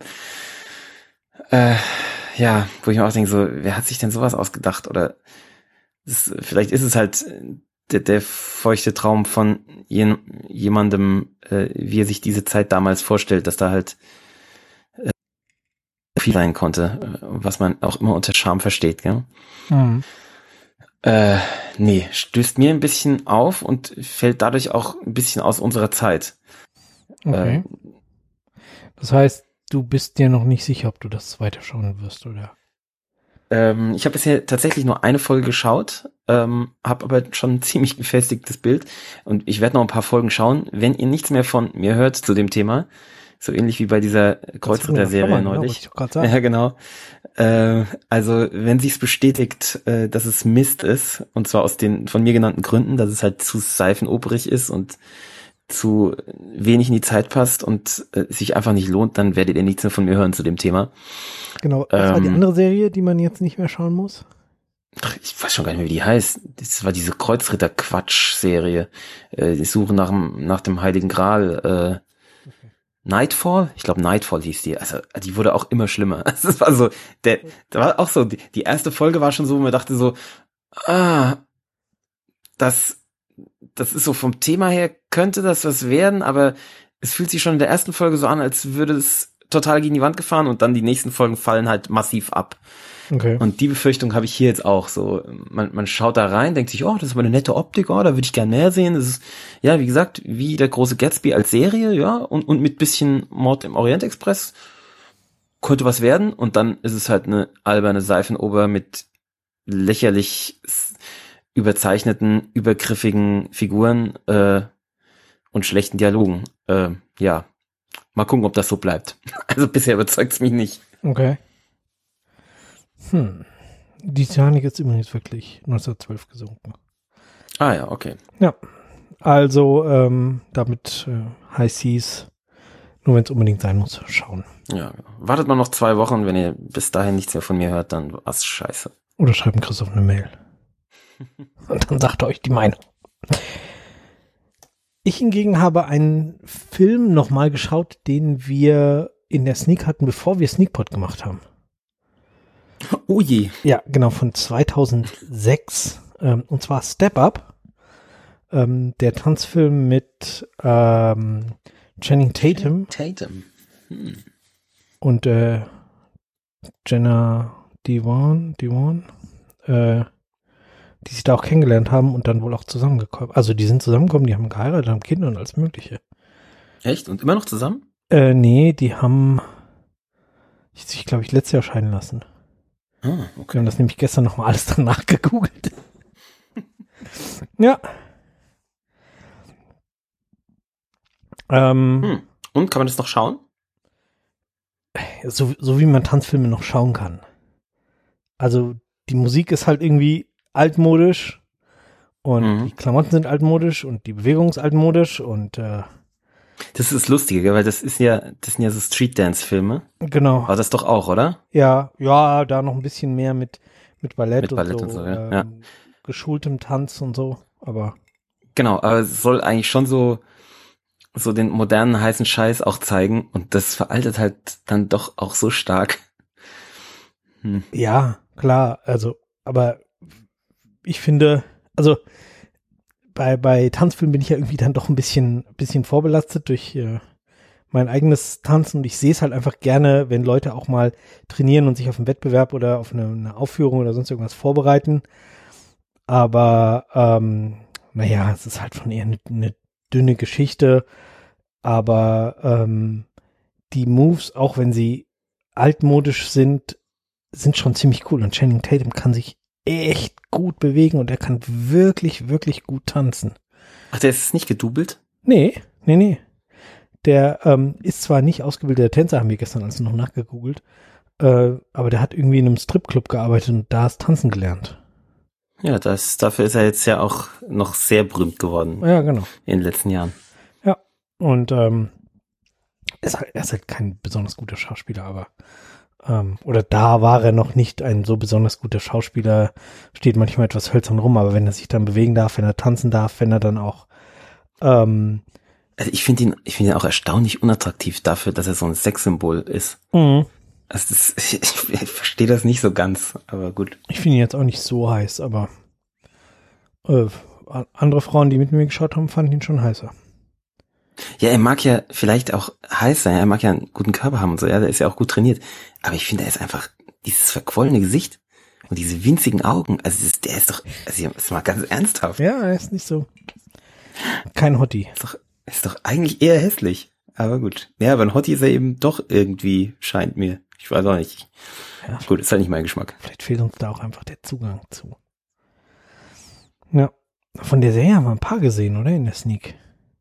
Äh, ja, wo ich mir auch denke, so, wer hat sich denn sowas ausgedacht? Oder das, vielleicht ist es halt der, der feuchte Traum von jen, jemandem, äh, wie er sich diese Zeit damals vorstellt, dass da halt äh, viel sein konnte, äh, was man auch immer unter Charme versteht, gell? Mhm. Äh, nee, stößt mir ein bisschen auf und fällt dadurch auch ein bisschen aus unserer Zeit. Okay. Äh, Das heißt, du bist dir noch nicht sicher, ob du das weiterschauen wirst, oder? ähm, ich habe bisher tatsächlich nur eine Folge geschaut, ähm, habe aber schon ein ziemlich gefestigtes Bild und ich werde noch ein paar Folgen schauen. Wenn ihr nichts mehr von mir hört zu dem Thema, so ähnlich wie bei dieser Kreuzritter-Serie neulich. Ich gerade sagen. Ja, genau. Äh, also, wenn sich's bestätigt, äh, dass es Mist ist, und zwar aus den von mir genannten Gründen, dass es halt zu seifenoperig ist und zu wenig in die Zeit passt und äh, sich einfach nicht lohnt, dann werdet ihr nichts mehr von mir hören zu dem Thema. Genau. Was war die Ähm, andere Serie, die man jetzt nicht mehr schauen muss? Ach, ich weiß schon gar nicht mehr, wie die heißt. Das war diese Kreuzritter-Quatsch-Serie. Äh, die Suche nach dem, nach dem Heiligen Gral. Äh, Nightfall? Ich glaube Nightfall hieß die. Also die wurde auch immer schlimmer. Das war so, der, da war auch so, die, die erste Folge war schon so, wo man dachte so, ah, das, das ist so vom Thema her, könnte das was werden, aber es fühlt sich schon in der ersten Folge so an, als würde es total gegen die Wand gefahren und dann die nächsten Folgen fallen halt massiv ab. Okay. Und die Befürchtung habe ich hier jetzt auch so. Man, man schaut da rein, denkt sich, oh, das ist aber eine nette Optik, oh, da würde ich gern mehr sehen. Das ist, ja, wie gesagt, wie der große Gatsby als Serie, ja, und, und mit bisschen Mord im Orient Express könnte was werden. Und dann ist es halt eine alberne Seifenoper mit lächerlich überzeichneten, übergriffigen Figuren äh, und schlechten Dialogen. Äh, ja, mal gucken, ob das so bleibt. Also bisher überzeugt es mich nicht. Okay. Hm. Die Titanic ist übrigens wirklich neunzehnhundertzwölf gesunken. Ah ja, okay. Ja. Also, ähm, damit äh, High Seas, nur wenn es unbedingt sein muss, schauen. Ja, wartet mal noch zwei Wochen, wenn ihr bis dahin nichts mehr von mir hört, dann war's scheiße. Oder schreibt Christoph eine Mail. Und dann sagt er euch die Meinung. Ich hingegen habe einen Film nochmal geschaut, den wir in der Sneak hatten, bevor wir Sneakpot gemacht haben. Oh je. Ja, genau, von zweitausendsechs. Ähm, und zwar Step Up. Ähm, der Tanzfilm mit ähm, Channing Tatum Tatum. Hm. und äh, Jenna Dewan, Dewan, äh, die sich da auch kennengelernt haben und dann wohl auch zusammengekommen. Also die sind zusammengekommen, die haben geheiratet, haben Kinder und alles Mögliche. Echt? Und immer noch zusammen? Äh, nee, die haben sich, glaube ich, letztes Jahr scheiden lassen. Ah, Wir okay. haben das nämlich gestern nochmal alles dann nachgegoogelt. Ja. Ähm, Hm. Und kann man das noch schauen? so, so wie man Tanzfilme noch schauen kann. Also die Musik ist halt irgendwie altmodisch und Mhm. die Klamotten sind altmodisch und die Bewegung ist altmodisch und äh, Das ist das Lustige, gell? Weil das ist ja, das sind ja so Street-Dance-Filme. genau. War das doch auch, oder? Ja, ja, da noch ein bisschen mehr mit, mit Ballett, Mit Ballett und so, ja. ähm, Ja. geschultem Tanz und so, aber Genau, aber es soll eigentlich schon so, so den modernen heißen Scheiß auch zeigen und das veraltet halt dann doch auch so stark. Hm. ja, klar, also, aber ich finde, also bei, bei Tanzfilmen bin ich ja irgendwie dann doch ein bisschen, bisschen vorbelastet durch äh, mein eigenes Tanzen und ich sehe es halt einfach gerne, wenn Leute auch mal trainieren und sich auf einen Wettbewerb oder auf eine, eine Aufführung oder sonst irgendwas vorbereiten. Aber ähm, naja, es ist halt schon eher eine, eine dünne Geschichte. Aber ähm, die Moves, auch wenn sie altmodisch sind, sind schon ziemlich cool. Und Channing Tatum kann sich echt gut bewegen und er kann wirklich, wirklich gut tanzen. Ach, der ist nicht gedoubelt? Nee, nee, nee. Der ähm, ist zwar nicht ausgebildeter Tänzer, haben wir gestern also noch nachgegoogelt, äh, aber der hat irgendwie in einem Stripclub gearbeitet und da ist Tanzen gelernt. Ja, das, dafür ist er jetzt ja auch noch sehr berühmt geworden Ja, genau. in den letzten Jahren. Ja, und ähm, er, ist halt, er ist halt kein besonders guter Schauspieler, aber ähm, oder da war er noch nicht ein so besonders guter Schauspieler, steht manchmal etwas hölzern rum, aber wenn er sich dann bewegen darf, wenn er tanzen darf, wenn er dann auch ähm, Also ich finde ihn, ich finde ihn auch erstaunlich unattraktiv dafür, dass er so ein Sexsymbol ist. Mhm. Also das, ich, ich, ich verstehe das nicht so ganz, aber gut. Ich finde ihn jetzt auch nicht so heiß, aber äh, andere Frauen, die mit mir geschaut haben, fanden ihn schon heißer. Ja, er mag ja vielleicht auch heiß sein, er mag ja einen guten Körper haben und so, ja, der ist ja auch gut trainiert. Aber ich finde, er ist einfach dieses verquollene Gesicht und diese winzigen Augen, also das, der ist doch, also ist mal ganz ernsthaft. Ja, er ist nicht so, kein Hottie. Ist doch, ist doch eigentlich eher hässlich, aber gut. Ja, aber ein Hottie ist er eben doch irgendwie, scheint mir. Ich weiß auch nicht. Ja, gut, ist halt nicht mein Geschmack. Vielleicht fehlt uns da auch einfach der Zugang zu. Ja, von der Serie haben wir ein paar gesehen, oder? In der Sneak.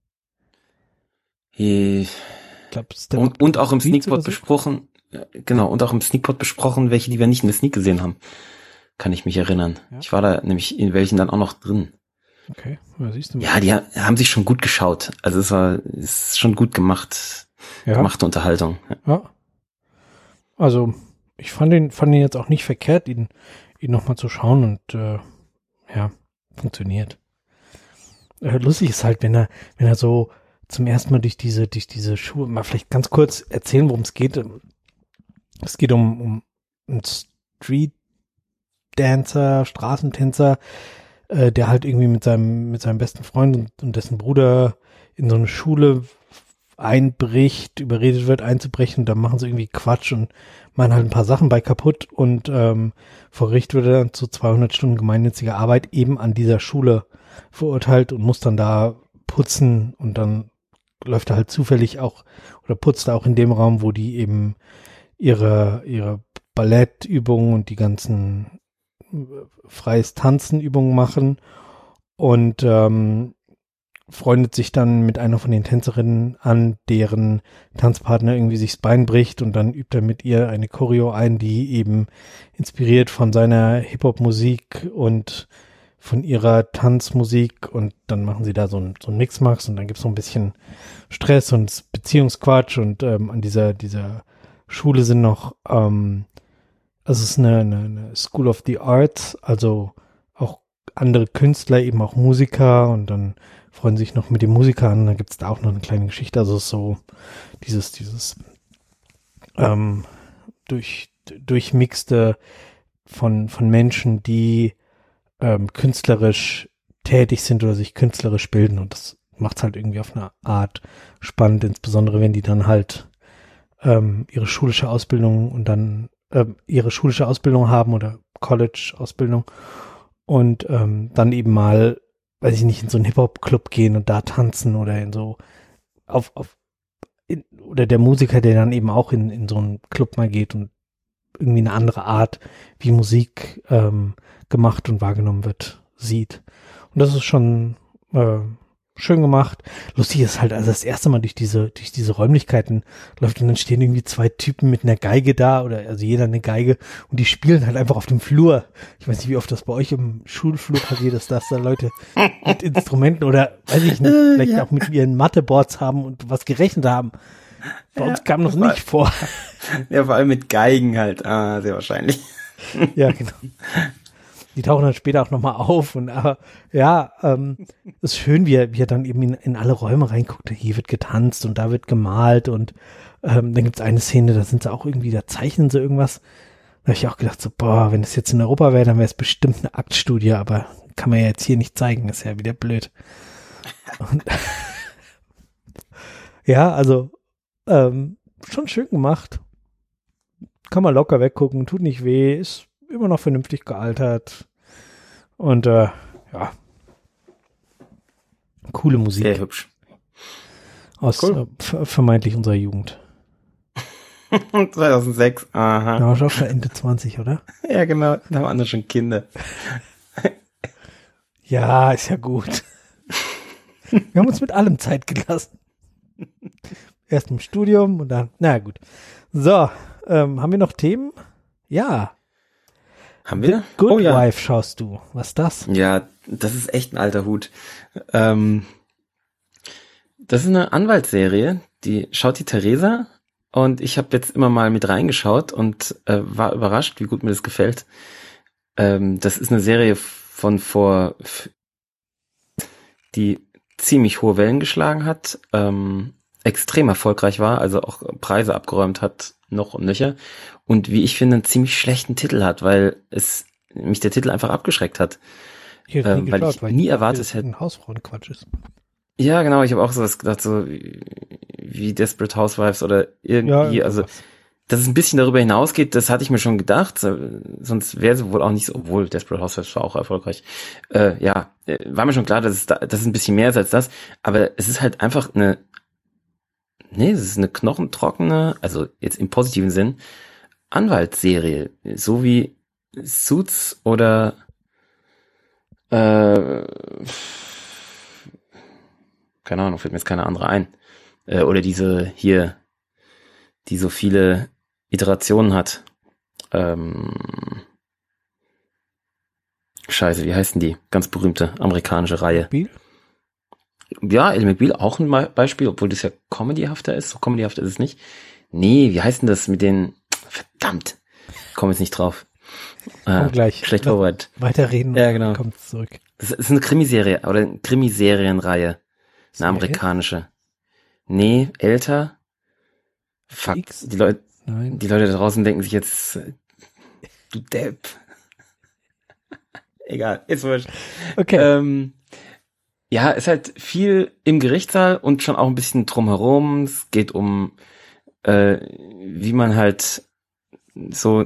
Ich glaub, und, und auch im Sneakpot besprochen, genau, und auch im Sneakpot besprochen, welche, die wir nicht in der Sneak gesehen haben. Kann ich mich erinnern. Ja. Ich war da nämlich in welchen dann auch noch drin. Okay, ja, siehst du mal. Ja, die haben sich schon gut geschaut. Also es war, es ist schon gut gemacht, ja. gemachte Unterhaltung. Ja. ja. Also, ich fand ihn, fand ihn jetzt auch nicht verkehrt, ihn, ihn nochmal zu schauen und, äh, ja, funktioniert. Äh, lustig ist halt, wenn er, wenn er so zum ersten Mal durch diese, durch diese Schuhe, mal vielleicht ganz kurz erzählen, worum es geht. Es geht um, um einen Street Dancer, Straßentänzer, äh, der halt irgendwie mit seinem, mit seinem besten Freund und, und dessen Bruder in so eine Schule einbricht, überredet wird einzubrechen, und dann machen sie irgendwie Quatsch und machen halt ein paar Sachen bei kaputt und ähm, vor Gericht wird er dann zu zweihundert Stunden gemeinnütziger Arbeit eben an dieser Schule verurteilt und muss dann da putzen und dann läuft er halt zufällig auch oder putzt er auch in dem Raum, wo die eben ihre ihre Ballettübungen und die ganzen freies Tanzenübungen machen und ähm, freundet sich dann mit einer von den Tänzerinnen an, deren Tanzpartner irgendwie sich das Bein bricht und dann übt er mit ihr eine Choreo ein, die eben inspiriert von seiner Hip-Hop-Musik und von ihrer Tanzmusik und dann machen sie da so ein, so ein Mixmax und dann gibt's so ein bisschen Stress und Beziehungsquatsch und ähm, an dieser dieser Schule sind noch ähm, also es ist eine, eine, eine School of the Arts, also auch andere Künstler, eben auch Musiker und dann freuen sich noch mit den Musikern an, dann gibt's da auch noch eine kleine Geschichte, also es ist so dieses, dieses ähm, durch, durchmixte von, von Menschen, die ähm, künstlerisch tätig sind oder sich künstlerisch bilden und das macht's halt irgendwie auf eine Art spannend, insbesondere wenn die dann halt ähm, ihre schulische Ausbildung und dann ähm, ihre schulische Ausbildung haben oder College-Ausbildung und ähm, dann eben mal, weiß ich nicht, in so einen Hip-Hop-Club gehen und da tanzen oder in so auf, auf in, oder der Musiker, der dann eben auch in, in so einen Club mal geht und irgendwie eine andere Art, wie Musik ähm, gemacht und wahrgenommen wird, sieht. Und das ist schon äh, schön gemacht. Lustig ist halt, also das erste Mal durch diese durch diese Räumlichkeiten läuft und dann stehen irgendwie zwei Typen mit einer Geige da oder also jeder eine Geige und die spielen halt einfach auf dem Flur. Ich weiß nicht, wie oft das bei euch im Schulflur passiert ist, dass da Leute mit Instrumenten oder weiß ich nicht, vielleicht ja. auch mit ihren Matheboards haben und was gerechnet haben. Bei uns ja, kam das nicht vor. Ja, vor allem mit Geigen halt. Ah, sehr wahrscheinlich. Ja, genau. Die tauchen dann später auch nochmal auf. Und aber ja, ähm, ist schön, wie er, wie er dann eben in, in alle Räume reinguckt. Hier wird getanzt und da wird gemalt. Und ähm, dann gibt's eine Szene, da sind sie auch irgendwie, da zeichnen sie irgendwas. Da habe ich auch gedacht, so, boah, wenn das jetzt in Europa wäre, dann wäre es bestimmt eine Aktstudie. Aber kann man ja jetzt hier nicht zeigen. Ist ja wieder blöd. Und ja, also Ähm, schon schön gemacht. Kann man locker weggucken, tut nicht weh, ist immer noch vernünftig gealtert. Und äh, ja. Coole Musik. Sehr hübsch. Aus cool. äh, vermeintlich unserer Jugend. zweitausendsechs, aha. Da war schon schon Ende zwanzig, oder? Ja, genau, da waren andere schon Kinder. Ja, ist ja gut. Wir haben uns mit allem Zeit gelassen. Erst im Studium und dann, na gut. So, ähm, haben wir noch Themen? Ja. Haben wir? The Good oh, ja. Wife schaust du. Was ist das? Ja, das ist echt ein alter Hut. Ähm, das ist eine Anwaltsserie, die schaut die Theresa und ich habe jetzt immer mal mit reingeschaut und äh, war überrascht, wie gut mir das gefällt. Ähm, das ist eine Serie von vor, die ziemlich hohe Wellen geschlagen hat, ähm, extrem erfolgreich war, also auch Preise abgeräumt hat, noch und nöcher. Und wie ich finde, einen ziemlich schlechten Titel hat, weil es mich der Titel einfach abgeschreckt hat. Ich hätte Ähm, nie weil geschaut, ich weil nie ich erwartet das hätte. ein Hausfrauenquatsch ist. Ja, genau, ich habe auch sowas gedacht, so wie, wie Desperate Housewives oder irgendwie, Ja, also sowas. dass es ein bisschen darüber hinausgeht, das hatte ich mir schon gedacht, sonst wäre es wohl auch nicht so, obwohl Desperate Housewives war auch erfolgreich. Äh, ja, war mir schon klar, dass es, da, dass es ein bisschen mehr ist als das, aber es ist halt einfach eine, nee, es ist eine knochentrockene, also jetzt im positiven Sinn, Anwaltsserie, so wie Suits oder äh, keine Ahnung, fällt mir jetzt keine andere ein. Äh, oder diese hier, die so viele Iterationen hat. Ähm, Scheiße, wie heißen die? Ganz berühmte amerikanische Reihe. Spiel? Ja, Ellie McBeal auch ein Beispiel, obwohl das ja comedyhafter ist. So comedyhafter ist es nicht. Nee, wie heißt denn das mit den, verdammt, komm jetzt nicht drauf. Komm Äh, gleich. Schlecht vorbereitet. Weiterreden Ja, genau. Kommt zurück. Das ist eine Krimiserie, oder eine Krimiserienreihe. Eine Serie? amerikanische. Nee, älter. Fuck. X? Die Leute, Nein. die Leute da draußen denken sich jetzt, du Depp. Egal, ist wurscht. Okay. Ähm, ja, ist halt viel im Gerichtssaal und schon auch ein bisschen drumherum. Es geht um, äh, wie man halt so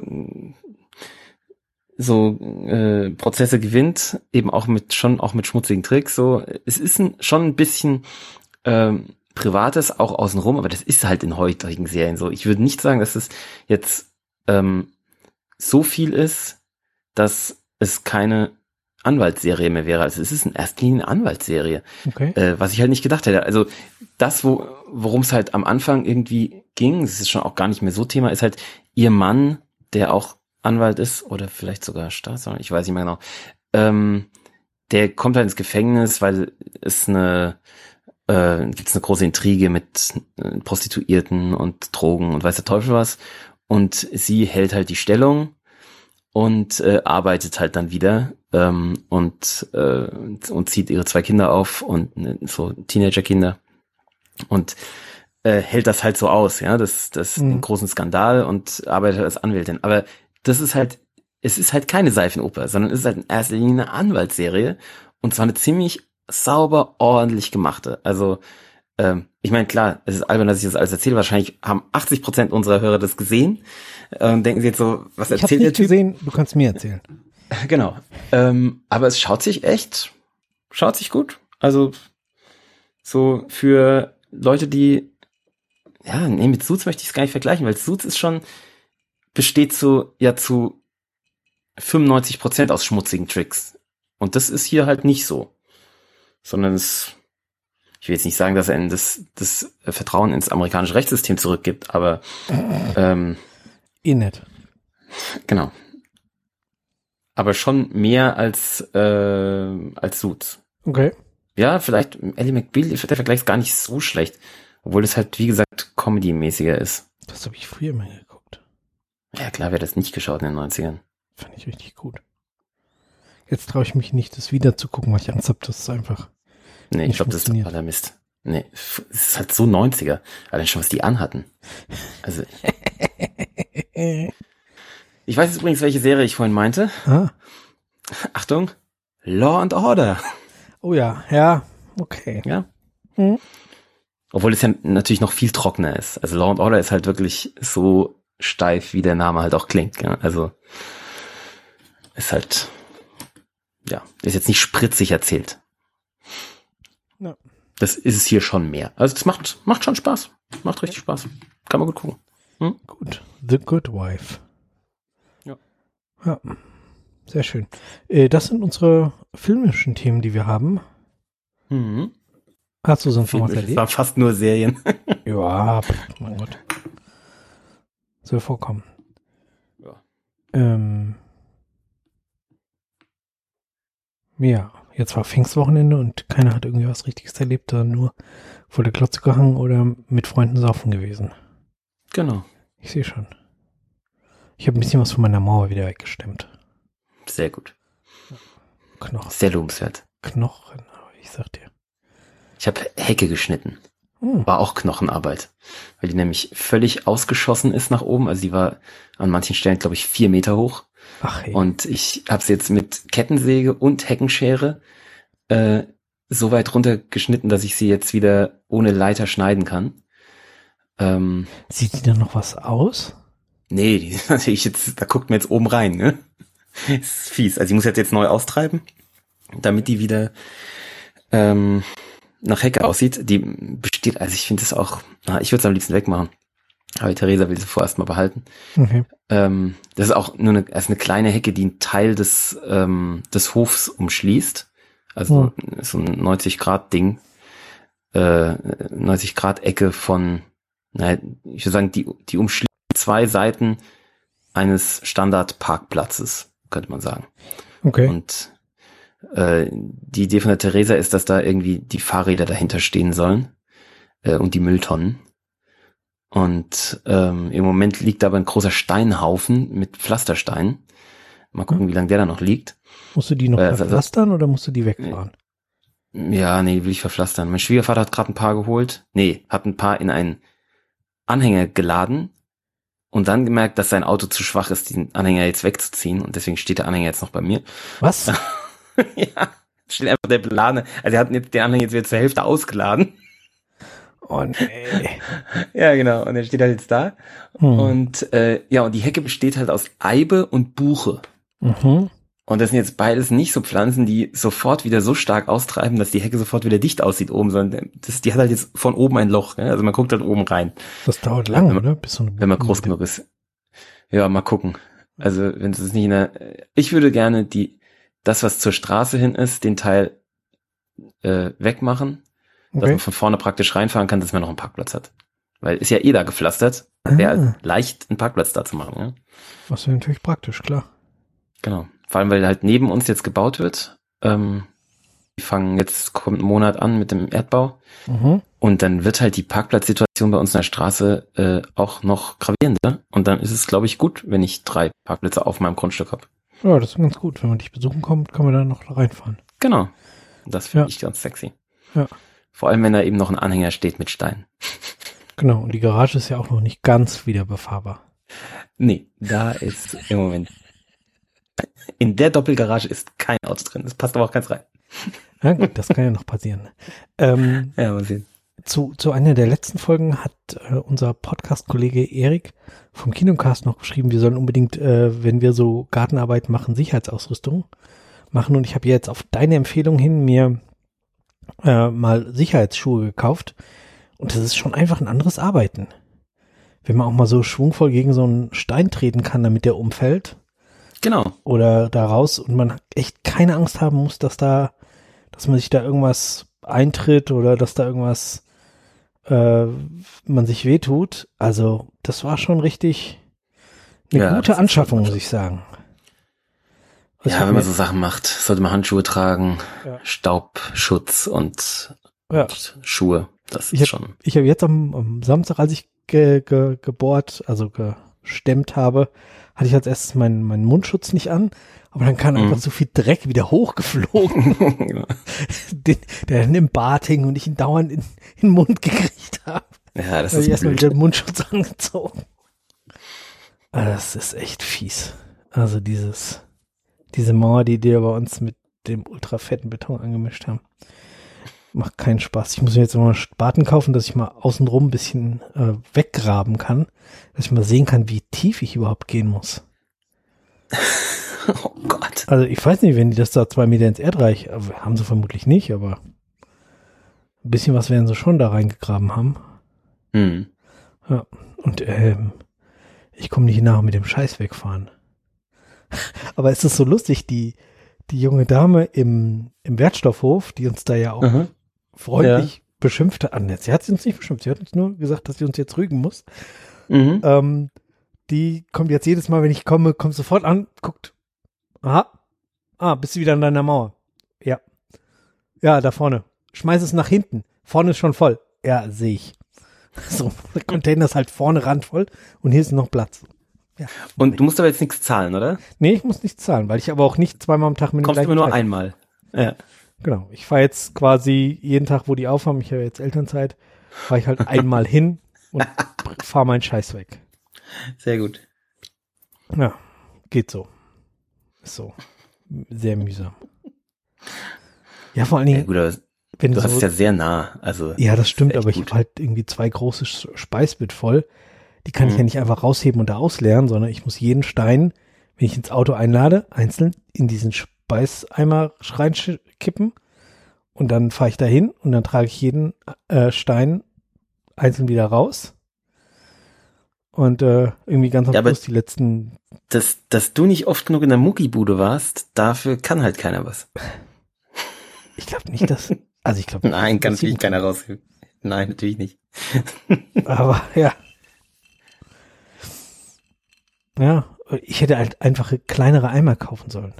so äh, Prozesse gewinnt, eben auch mit schon auch mit schmutzigen Tricks. So, es ist ein, schon ein bisschen ähm, Privates auch außenrum, aber das ist halt in heutigen Serien so. Ich würde nicht sagen, dass es jetzt ähm, so viel ist, dass es keine Anwaltsserie mehr wäre. Also es ist in erster Linie eine Anwaltsserie. Okay. Äh, was ich halt nicht gedacht hätte. Also das, wo worum es halt am Anfang irgendwie ging, das ist schon auch gar nicht mehr so Thema, ist halt ihr Mann, der auch Anwalt ist oder vielleicht sogar Staatsanwalt, ich weiß nicht mehr genau. Ähm, der kommt halt ins Gefängnis, weil es eine äh, gibt's eine große Intrige mit äh, Prostituierten und Drogen und weiß der Teufel was. Und sie hält halt die Stellung und äh, arbeitet halt dann wieder ähm, und äh, und zieht ihre zwei Kinder auf und äh, so Teenagerkinder und äh, hält das halt so aus, ja, das das Mhm. einen großen Skandal und arbeitet als Anwältin. Aber das ist halt, es ist halt keine Seifenoper, sondern es ist halt in erster Linie eine Anwaltsserie und zwar eine ziemlich sauber, ordentlich gemachte. Also ähm, ich meine, klar, es ist albern, dass ich das alles erzähle. Wahrscheinlich haben achtzig Prozent unserer Hörer das gesehen äh, und denken sich jetzt so, was Ich habe erzählt der nicht Typ? gesehen, du kannst mir erzählen. Genau. Ähm, aber es schaut sich echt, schaut sich gut. Also so für Leute, die, ja, nee, mit Suits möchte ich es gar nicht vergleichen, weil Suits ist schon, besteht so, ja, zu fünfundneunzig Prozent aus schmutzigen Tricks. Und das ist hier halt nicht so. Sondern es, ich will jetzt nicht sagen, dass er das, das Vertrauen ins amerikanische Rechtssystem zurückgibt, aber ähm, Eh nett. genau. Aber schon mehr als äh, als Suits. Okay. Ja, vielleicht Ellie McBeal, der Vergleich ist gar nicht so schlecht. Obwohl es halt, wie gesagt, Comedy-mäßiger ist. Das habe ich früher mal geguckt. Ja, klar, wer das nicht geschaut in den neunzigern. Fand ich richtig gut. Jetzt traue ich mich nicht, das wieder zu gucken, weil ich Angst habe, dass es einfach Nee, ich nicht glaube, das ist funktioniert. totaler Mist. Nee, f- es ist halt so neunziger. Allein schon, was die anhatten. Also, ich weiß jetzt übrigens, welche Serie ich vorhin meinte. Ah. Achtung, Law and Order. Oh ja, ja, okay. Ja. Hm. Obwohl es ja natürlich noch viel trockener ist. Also Law and Order ist halt wirklich so steif, wie der Name halt auch klingt. Ja? Also ist halt, ja, ist jetzt nicht spritzig erzählt. Ja. Das ist es hier schon mehr. Also das macht, macht schon Spaß. Macht richtig Spaß. Kann man gut gucken. Hm? Gut. The Good Wife. Ja. Ja. Sehr schön. Äh, das sind unsere filmischen Themen, die wir haben. Mhm. Hast du sonst noch was Das erlebt? war fast nur Serien. Ja, pff, mein Gott. Soll vorkommen. Ja. Ähm, ja, jetzt war Pfingstwochenende und keiner hat irgendwie was Richtiges erlebt, sondern nur vor der Glotze gehangen oder mit Freunden saufen gewesen. Genau. Ich sehe schon. Ich habe ein bisschen was von meiner Mauer wieder weggestemmt. Sehr gut. Knochen. Sehr lobenswert. Knochen, aber ich sag dir. Ich habe Hecke geschnitten. Hm. War auch Knochenarbeit. Weil die nämlich völlig ausgeschossen ist nach oben. Also die war an manchen Stellen, glaube ich, vier Meter hoch. Ach, hey. Und ich habe sie jetzt mit Kettensäge und Heckenschere äh, so weit runtergeschnitten, dass ich sie jetzt wieder ohne Leiter schneiden kann. Ähm, Sieht die dann noch was aus? nee, die ist natürlich jetzt, da guckt man jetzt oben rein, ne? Das ist fies. Also ich muss jetzt jetzt neu austreiben, damit die wieder ähm, nach Hecke aussieht. Die besteht, also ich finde es auch, na, ich würde es am liebsten wegmachen. Aber Theresa will sie vorerst mal behalten. Okay. Ähm, das ist auch nur eine, also eine kleine Hecke, die einen Teil des, ähm, des Hofs umschließt. Also Hm. so ein neunzig Grad Ding. Äh, neunzig Grad Ecke von, naja, ich würde sagen, die, die umschließt zwei Seiten eines Standardparkplatzes, könnte man sagen. Okay. Und äh, die Idee von der Theresa ist, dass da irgendwie die Fahrräder dahinter stehen sollen äh, und die Mülltonnen. Und ähm, im Moment liegt da aber ein großer Steinhaufen mit Pflastersteinen. Mal gucken, wie lange der da noch liegt. Musst du die noch Äh, also- verpflastern oder musst du die wegfahren? Ja, nee, will ich verpflastern. Mein Schwiegervater hat gerade ein paar geholt. Nee, hat ein paar in einen Anhänger geladen und dann gemerkt, dass sein Auto zu schwach ist, diesen Anhänger jetzt wegzuziehen. Und deswegen steht der Anhänger jetzt noch bei mir. Was? Ja, steht einfach der beladene. Also er hat jetzt den Anhänger jetzt wieder zur Hälfte ausgeladen. Oh nee. Ja, genau. Und er steht halt jetzt da. Hm. Und äh, ja, und die Hecke besteht halt aus Eibe und Buche. Mhm. Und das sind jetzt beides nicht so Pflanzen, die sofort wieder so stark austreiben, dass die Hecke sofort wieder dicht aussieht oben, sondern das, die hat halt jetzt von oben ein Loch. Ne? Also man guckt halt oben rein, Das dauert lange, Wenn man- oder? Bis so eine wenn man groß genug ist. Ja, mal gucken. Also wenn es nicht in der, ich würde gerne die, das was zur Straße hin ist, den Teil äh, wegmachen, dass Okay. man von vorne praktisch reinfahren kann, dass man noch einen Parkplatz hat. Weil ist ja eh da gepflastert, wäre Ah, leicht einen Parkplatz da zu machen. Ja? das wäre natürlich praktisch, klar. Genau. Vor allem, weil halt neben uns jetzt gebaut wird. Ähm, die fangen jetzt, kommt ein Monat an mit dem Erdbau. Mhm. Und dann wird halt die Parkplatzsituation bei uns in der Straße äh, auch noch gravierender. Und dann ist es, glaube ich, gut, wenn ich drei Parkplätze auf meinem Grundstück habe. Ja, das ist ganz gut. Wenn man dich besuchen kommt, kann man da noch reinfahren. Genau. Das finde Ja. ich ganz sexy. Ja. Vor allem, wenn da eben noch ein Anhänger steht mit Steinen. Genau. Und die Garage ist ja auch noch nicht ganz wieder befahrbar. Nee, da ist im Moment. In der Doppelgarage ist kein Auto drin. Das passt aber auch ganz rein. Ja, gut, das kann ja noch passieren. Ähm, Ja, mal sehen. zu, zu einer der letzten Folgen hat äh, unser Podcast-Kollege Erik vom Kinocast noch geschrieben, wir sollen unbedingt, äh, wenn wir so Gartenarbeit machen, Sicherheitsausrüstung machen. Und ich habe jetzt auf deine Empfehlung hin mir äh, mal Sicherheitsschuhe gekauft. Und das ist schon einfach ein anderes Arbeiten. Wenn man auch mal so schwungvoll gegen so einen Stein treten kann, damit der umfällt Genau. oder da raus und man echt keine Angst haben muss, dass da, dass man sich da irgendwas eintritt oder dass da irgendwas äh, man sich wehtut. Also das war schon richtig eine Ja, das gute ist Anschaffung, schon- muss ich sagen. Das Ja, hat wenn man mir- so Sachen macht, sollte man Handschuhe tragen, Ja. Staubschutz und, Ja. und Schuhe. Das Ich ist hab- schon. Ich habe jetzt am, am Samstag, als ich ge, ge, gebohrt, also gestemmt habe, hatte ich als erstes meinen, meinen Mundschutz nicht an, aber dann kam Mhm. einfach so viel Dreck wieder hochgeflogen, Genau. den, der dann im Bart hing und ich ihn dauernd in, in den Mund gekriegt habe. Ja, das Da habe ich ist erstmal blöd. wieder den Mundschutz angezogen. Ah, das ist echt fies. Also dieses, diese Mauer, die die bei uns mit dem ultra fetten Beton angemischt haben. Macht keinen Spaß. Ich muss mir jetzt immer Spaten kaufen, dass ich mal außenrum ein bisschen äh, weggraben kann, dass ich mal sehen kann, wie tief ich überhaupt gehen muss. Oh Gott. Also ich weiß nicht, wenn die das da zwei Meter ins Erdreich, aber haben sie vermutlich nicht, aber ein bisschen was werden sie schon da reingegraben haben. Hm. Ja, und ähm, ich komme nicht nach mit dem Scheiß wegfahren. Aber es ist so lustig, die, die junge Dame im, im Wertstoffhof, die uns da ja auch Mhm. freundlich beschimpft hat. Ah, ne, sie hat uns nicht beschimpft, sie hat uns nur gesagt, dass sie uns jetzt rügen muss. Mhm. Ähm, die kommt jetzt jedes Mal, wenn ich komme, kommt sofort an, guckt. Aha. Ah, bist du wieder an deiner Mauer? Ja. Ja, da vorne. Schmeiß es nach hinten. Vorne ist schon voll. Ja, sehe ich. So, der Container ist halt vorne randvoll und hier ist noch Platz. Ja. Und du musst aber jetzt nichts zahlen, oder? Nee, ich muss nicht zahlen, weil ich aber auch nicht zweimal am Tag mit dem Kommst du gleichen immer nur Scheiß- einmal. Ja. Genau. Ich fahre jetzt quasi jeden Tag, wo die aufhaben, ich habe jetzt Elternzeit, fahre ich halt einmal hin und fahre meinen Scheiß weg. Sehr gut. Ja, geht so. Ist so. Sehr mühsam. Ja, vor allen Dingen. Ja, gut, aber wenn du hast so, es ja sehr nah. Also ja, das stimmt, aber ich gut. habe halt irgendwie zwei große Speisbit voll. Die kann mhm. ich ja nicht einfach rausheben und da ausleeren, sondern ich muss jeden Stein, wenn ich ins Auto einlade, einzeln in diesen Speiseimer reinkippen und dann fahre ich da hin und dann trage ich jeden äh, Stein einzeln wieder raus. Und äh, irgendwie ganz am ja, Schluss die letzten... Dass, dass du nicht oft genug in der Muckibude warst, dafür kann halt keiner was. Ich glaube nicht, dass... Also ich glaube... Nein, kann natürlich keiner rausheben. Nein, natürlich nicht. Aber ja. Ja, ich hätte halt einfach kleinere Eimer kaufen sollen.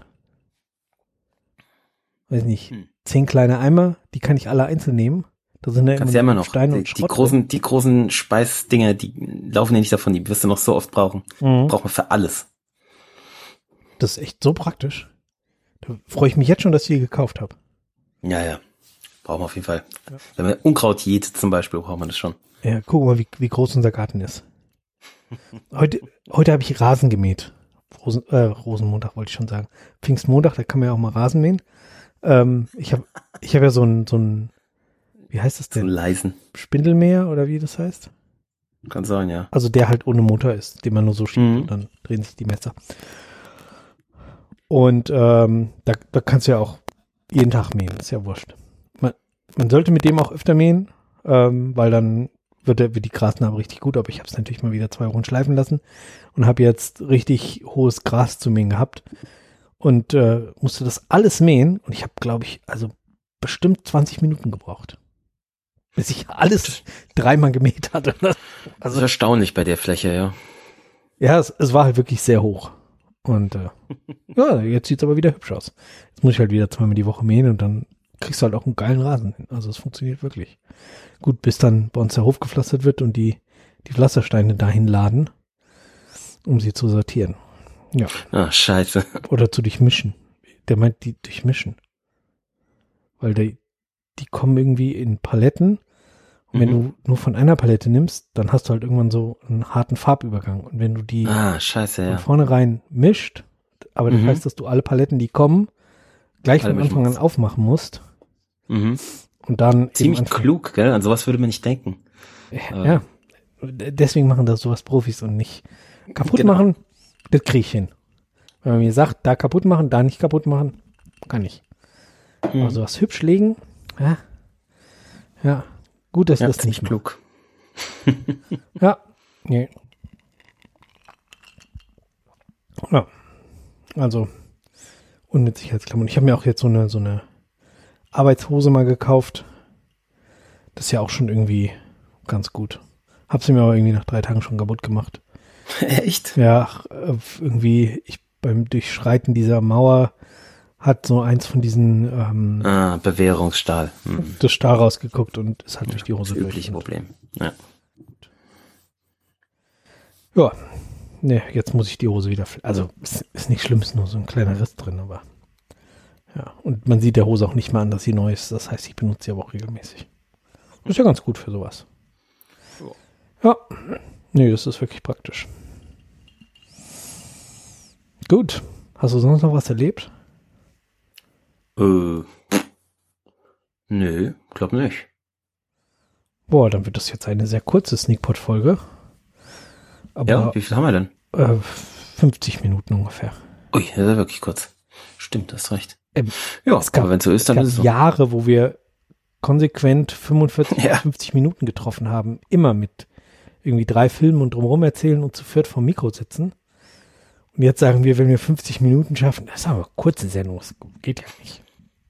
Weiß nicht. Hm. Zehn kleine Eimer, die kann ich alle einzeln nehmen. Da sind ja immer, ja immer noch Steine die, und Schrott. Die großen, die großen Speisdinger, die laufen ja nicht davon, die wirst du noch so oft brauchen. Mhm. Braucht man für alles. Das ist echt so praktisch. Da freue ich mich jetzt schon, dass ich die gekauft habe. Ja, ja. Brauchen wir auf jeden Fall. Ja. Wenn man Unkraut jätet zum Beispiel, braucht man das schon. Ja, guck mal, wie, wie groß unser Garten ist. Heute, heute habe ich Rasen gemäht. Rosen, äh, Rosenmontag wollte ich schon sagen. Pfingstmontag, da kann man ja auch mal Rasen mähen. Ähm, ich habe ich hab ja so ein, so ein, wie heißt das denn? So leisen. Spindelmäher oder wie das heißt? Kann sein, ja. Also der halt ohne Motor ist, den man nur so schiebt mhm. und dann drehen sich die Messer. Und ähm, da, da kannst du ja auch jeden Tag mähen, ist ja wurscht. Man, man sollte mit dem auch öfter mähen, ähm, weil dann wird, der, wird die Grasnarbe richtig gut, aber ich habe es natürlich mal wieder zwei Wochen schleifen lassen und habe jetzt richtig hohes Gras zu mähen gehabt und äh, musste das alles mähen und ich habe, glaube ich, also bestimmt zwanzig Minuten gebraucht, bis ich alles dreimal gemäht hatte. Also, das ist erstaunlich bei der Fläche, ja. Ja, es, es war halt wirklich sehr hoch. Und äh, ja, jetzt sieht's aber wieder hübsch aus. Jetzt muss ich halt wieder zweimal die Woche mähen und dann kriegst du halt auch einen geilen Rasen hin. Also es funktioniert wirklich. Gut, bis dann bei uns der Hof gepflastert wird und die, die Pflastersteine dahin laden, um sie zu sortieren. Ja. Ach, scheiße. Oder zu durchmischen. Der meint, die durchmischen. Weil die, die kommen irgendwie in Paletten. Und wenn mhm. du nur von einer Palette nimmst, dann hast du halt irgendwann so einen harten Farbübergang. Und wenn du die ah, scheiße, ja. von vornherein mischt, aber das mhm. heißt, dass du alle Paletten, die kommen, gleich alle von Anfang an aufmachen musst. Mhm. Und dann ziemlich klug, gell? An sowas würde man nicht denken. Ja, ja. Deswegen machen das sowas Profis und nicht kaputt genau. machen, das kriege ich hin. Wenn man mir sagt, da kaputt machen, da nicht kaputt machen, kann ich. Mhm. Aber sowas hübsch legen, ja, ja, gut, dass ja, das nicht klug. Ja, nee. Ja, also und mit Sicherheitsklamotten. Ich habe mir auch jetzt so eine so eine Arbeitshose mal gekauft. Das ist ja auch schon irgendwie ganz gut. Hab sie mir aber irgendwie nach drei Tagen schon kaputt gemacht. Echt? Ja, irgendwie ich beim Durchschreiten dieser Mauer hat so eins von diesen ähm, ah, Bewährungsstahl. Hm. Das Stahl rausgeguckt und ist halt ja, durch die Hose durch. Übliche Problem. Ja. Ja. Ne, jetzt muss ich die Hose wieder, also ist, ist nicht schlimm, ist nur so ein kleiner Riss drin, aber ja, und man sieht der Hose auch nicht mehr an, dass sie neu ist, das heißt, ich benutze sie aber auch regelmäßig. Das ist ja ganz gut für sowas. Ja, nee, das ist wirklich praktisch. Gut, hast du sonst noch was erlebt? Äh, nö, glaub nicht. Boah, dann wird das jetzt eine sehr kurze Sneakpot-Folge. Aber, ja, wie viel haben wir denn? Äh, fünfzig Minuten ungefähr. Ui, das ist wirklich kurz. Stimmt, hast recht. Ähm, ja, es gab, aber wenn es so ist, dann es gab ist es so. Jahre, wo wir konsequent fünfundvierzig, ja. fünfzig Minuten getroffen haben. Immer mit irgendwie drei Filmen und drumherum erzählen und zu viert vom Mikro sitzen. Und jetzt sagen wir, wenn wir fünfzig Minuten schaffen, das ist aber kurze Sendung, das geht ja nicht.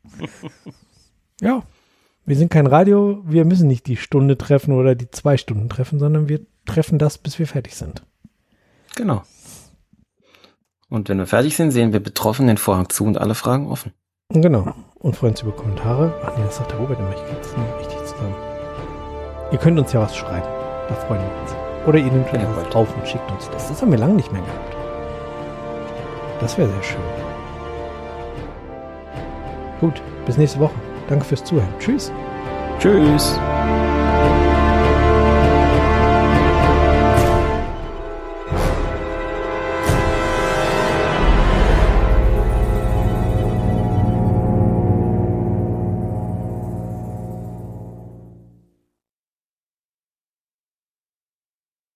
Ja, wir sind kein Radio, wir müssen nicht die Stunde treffen oder die zwei Stunden treffen, sondern wir treffen das, bis wir fertig sind. Genau. Und wenn wir fertig sind, sehen wir betroffen den Vorhang zu und alle Fragen offen. Genau. Und freuen uns über Kommentare. Ach nee, das sagt der Robert immer, ich kriege das nicht richtig zusammen. Ihr könnt uns ja was schreiben, da freuen wir uns. Oder ihr nehmt ja, was auf und schickt uns das. Das haben wir lange nicht mehr gehabt. Das wäre sehr schön. Gut, bis nächste Woche. Danke fürs Zuhören. Tschüss. Tschüss.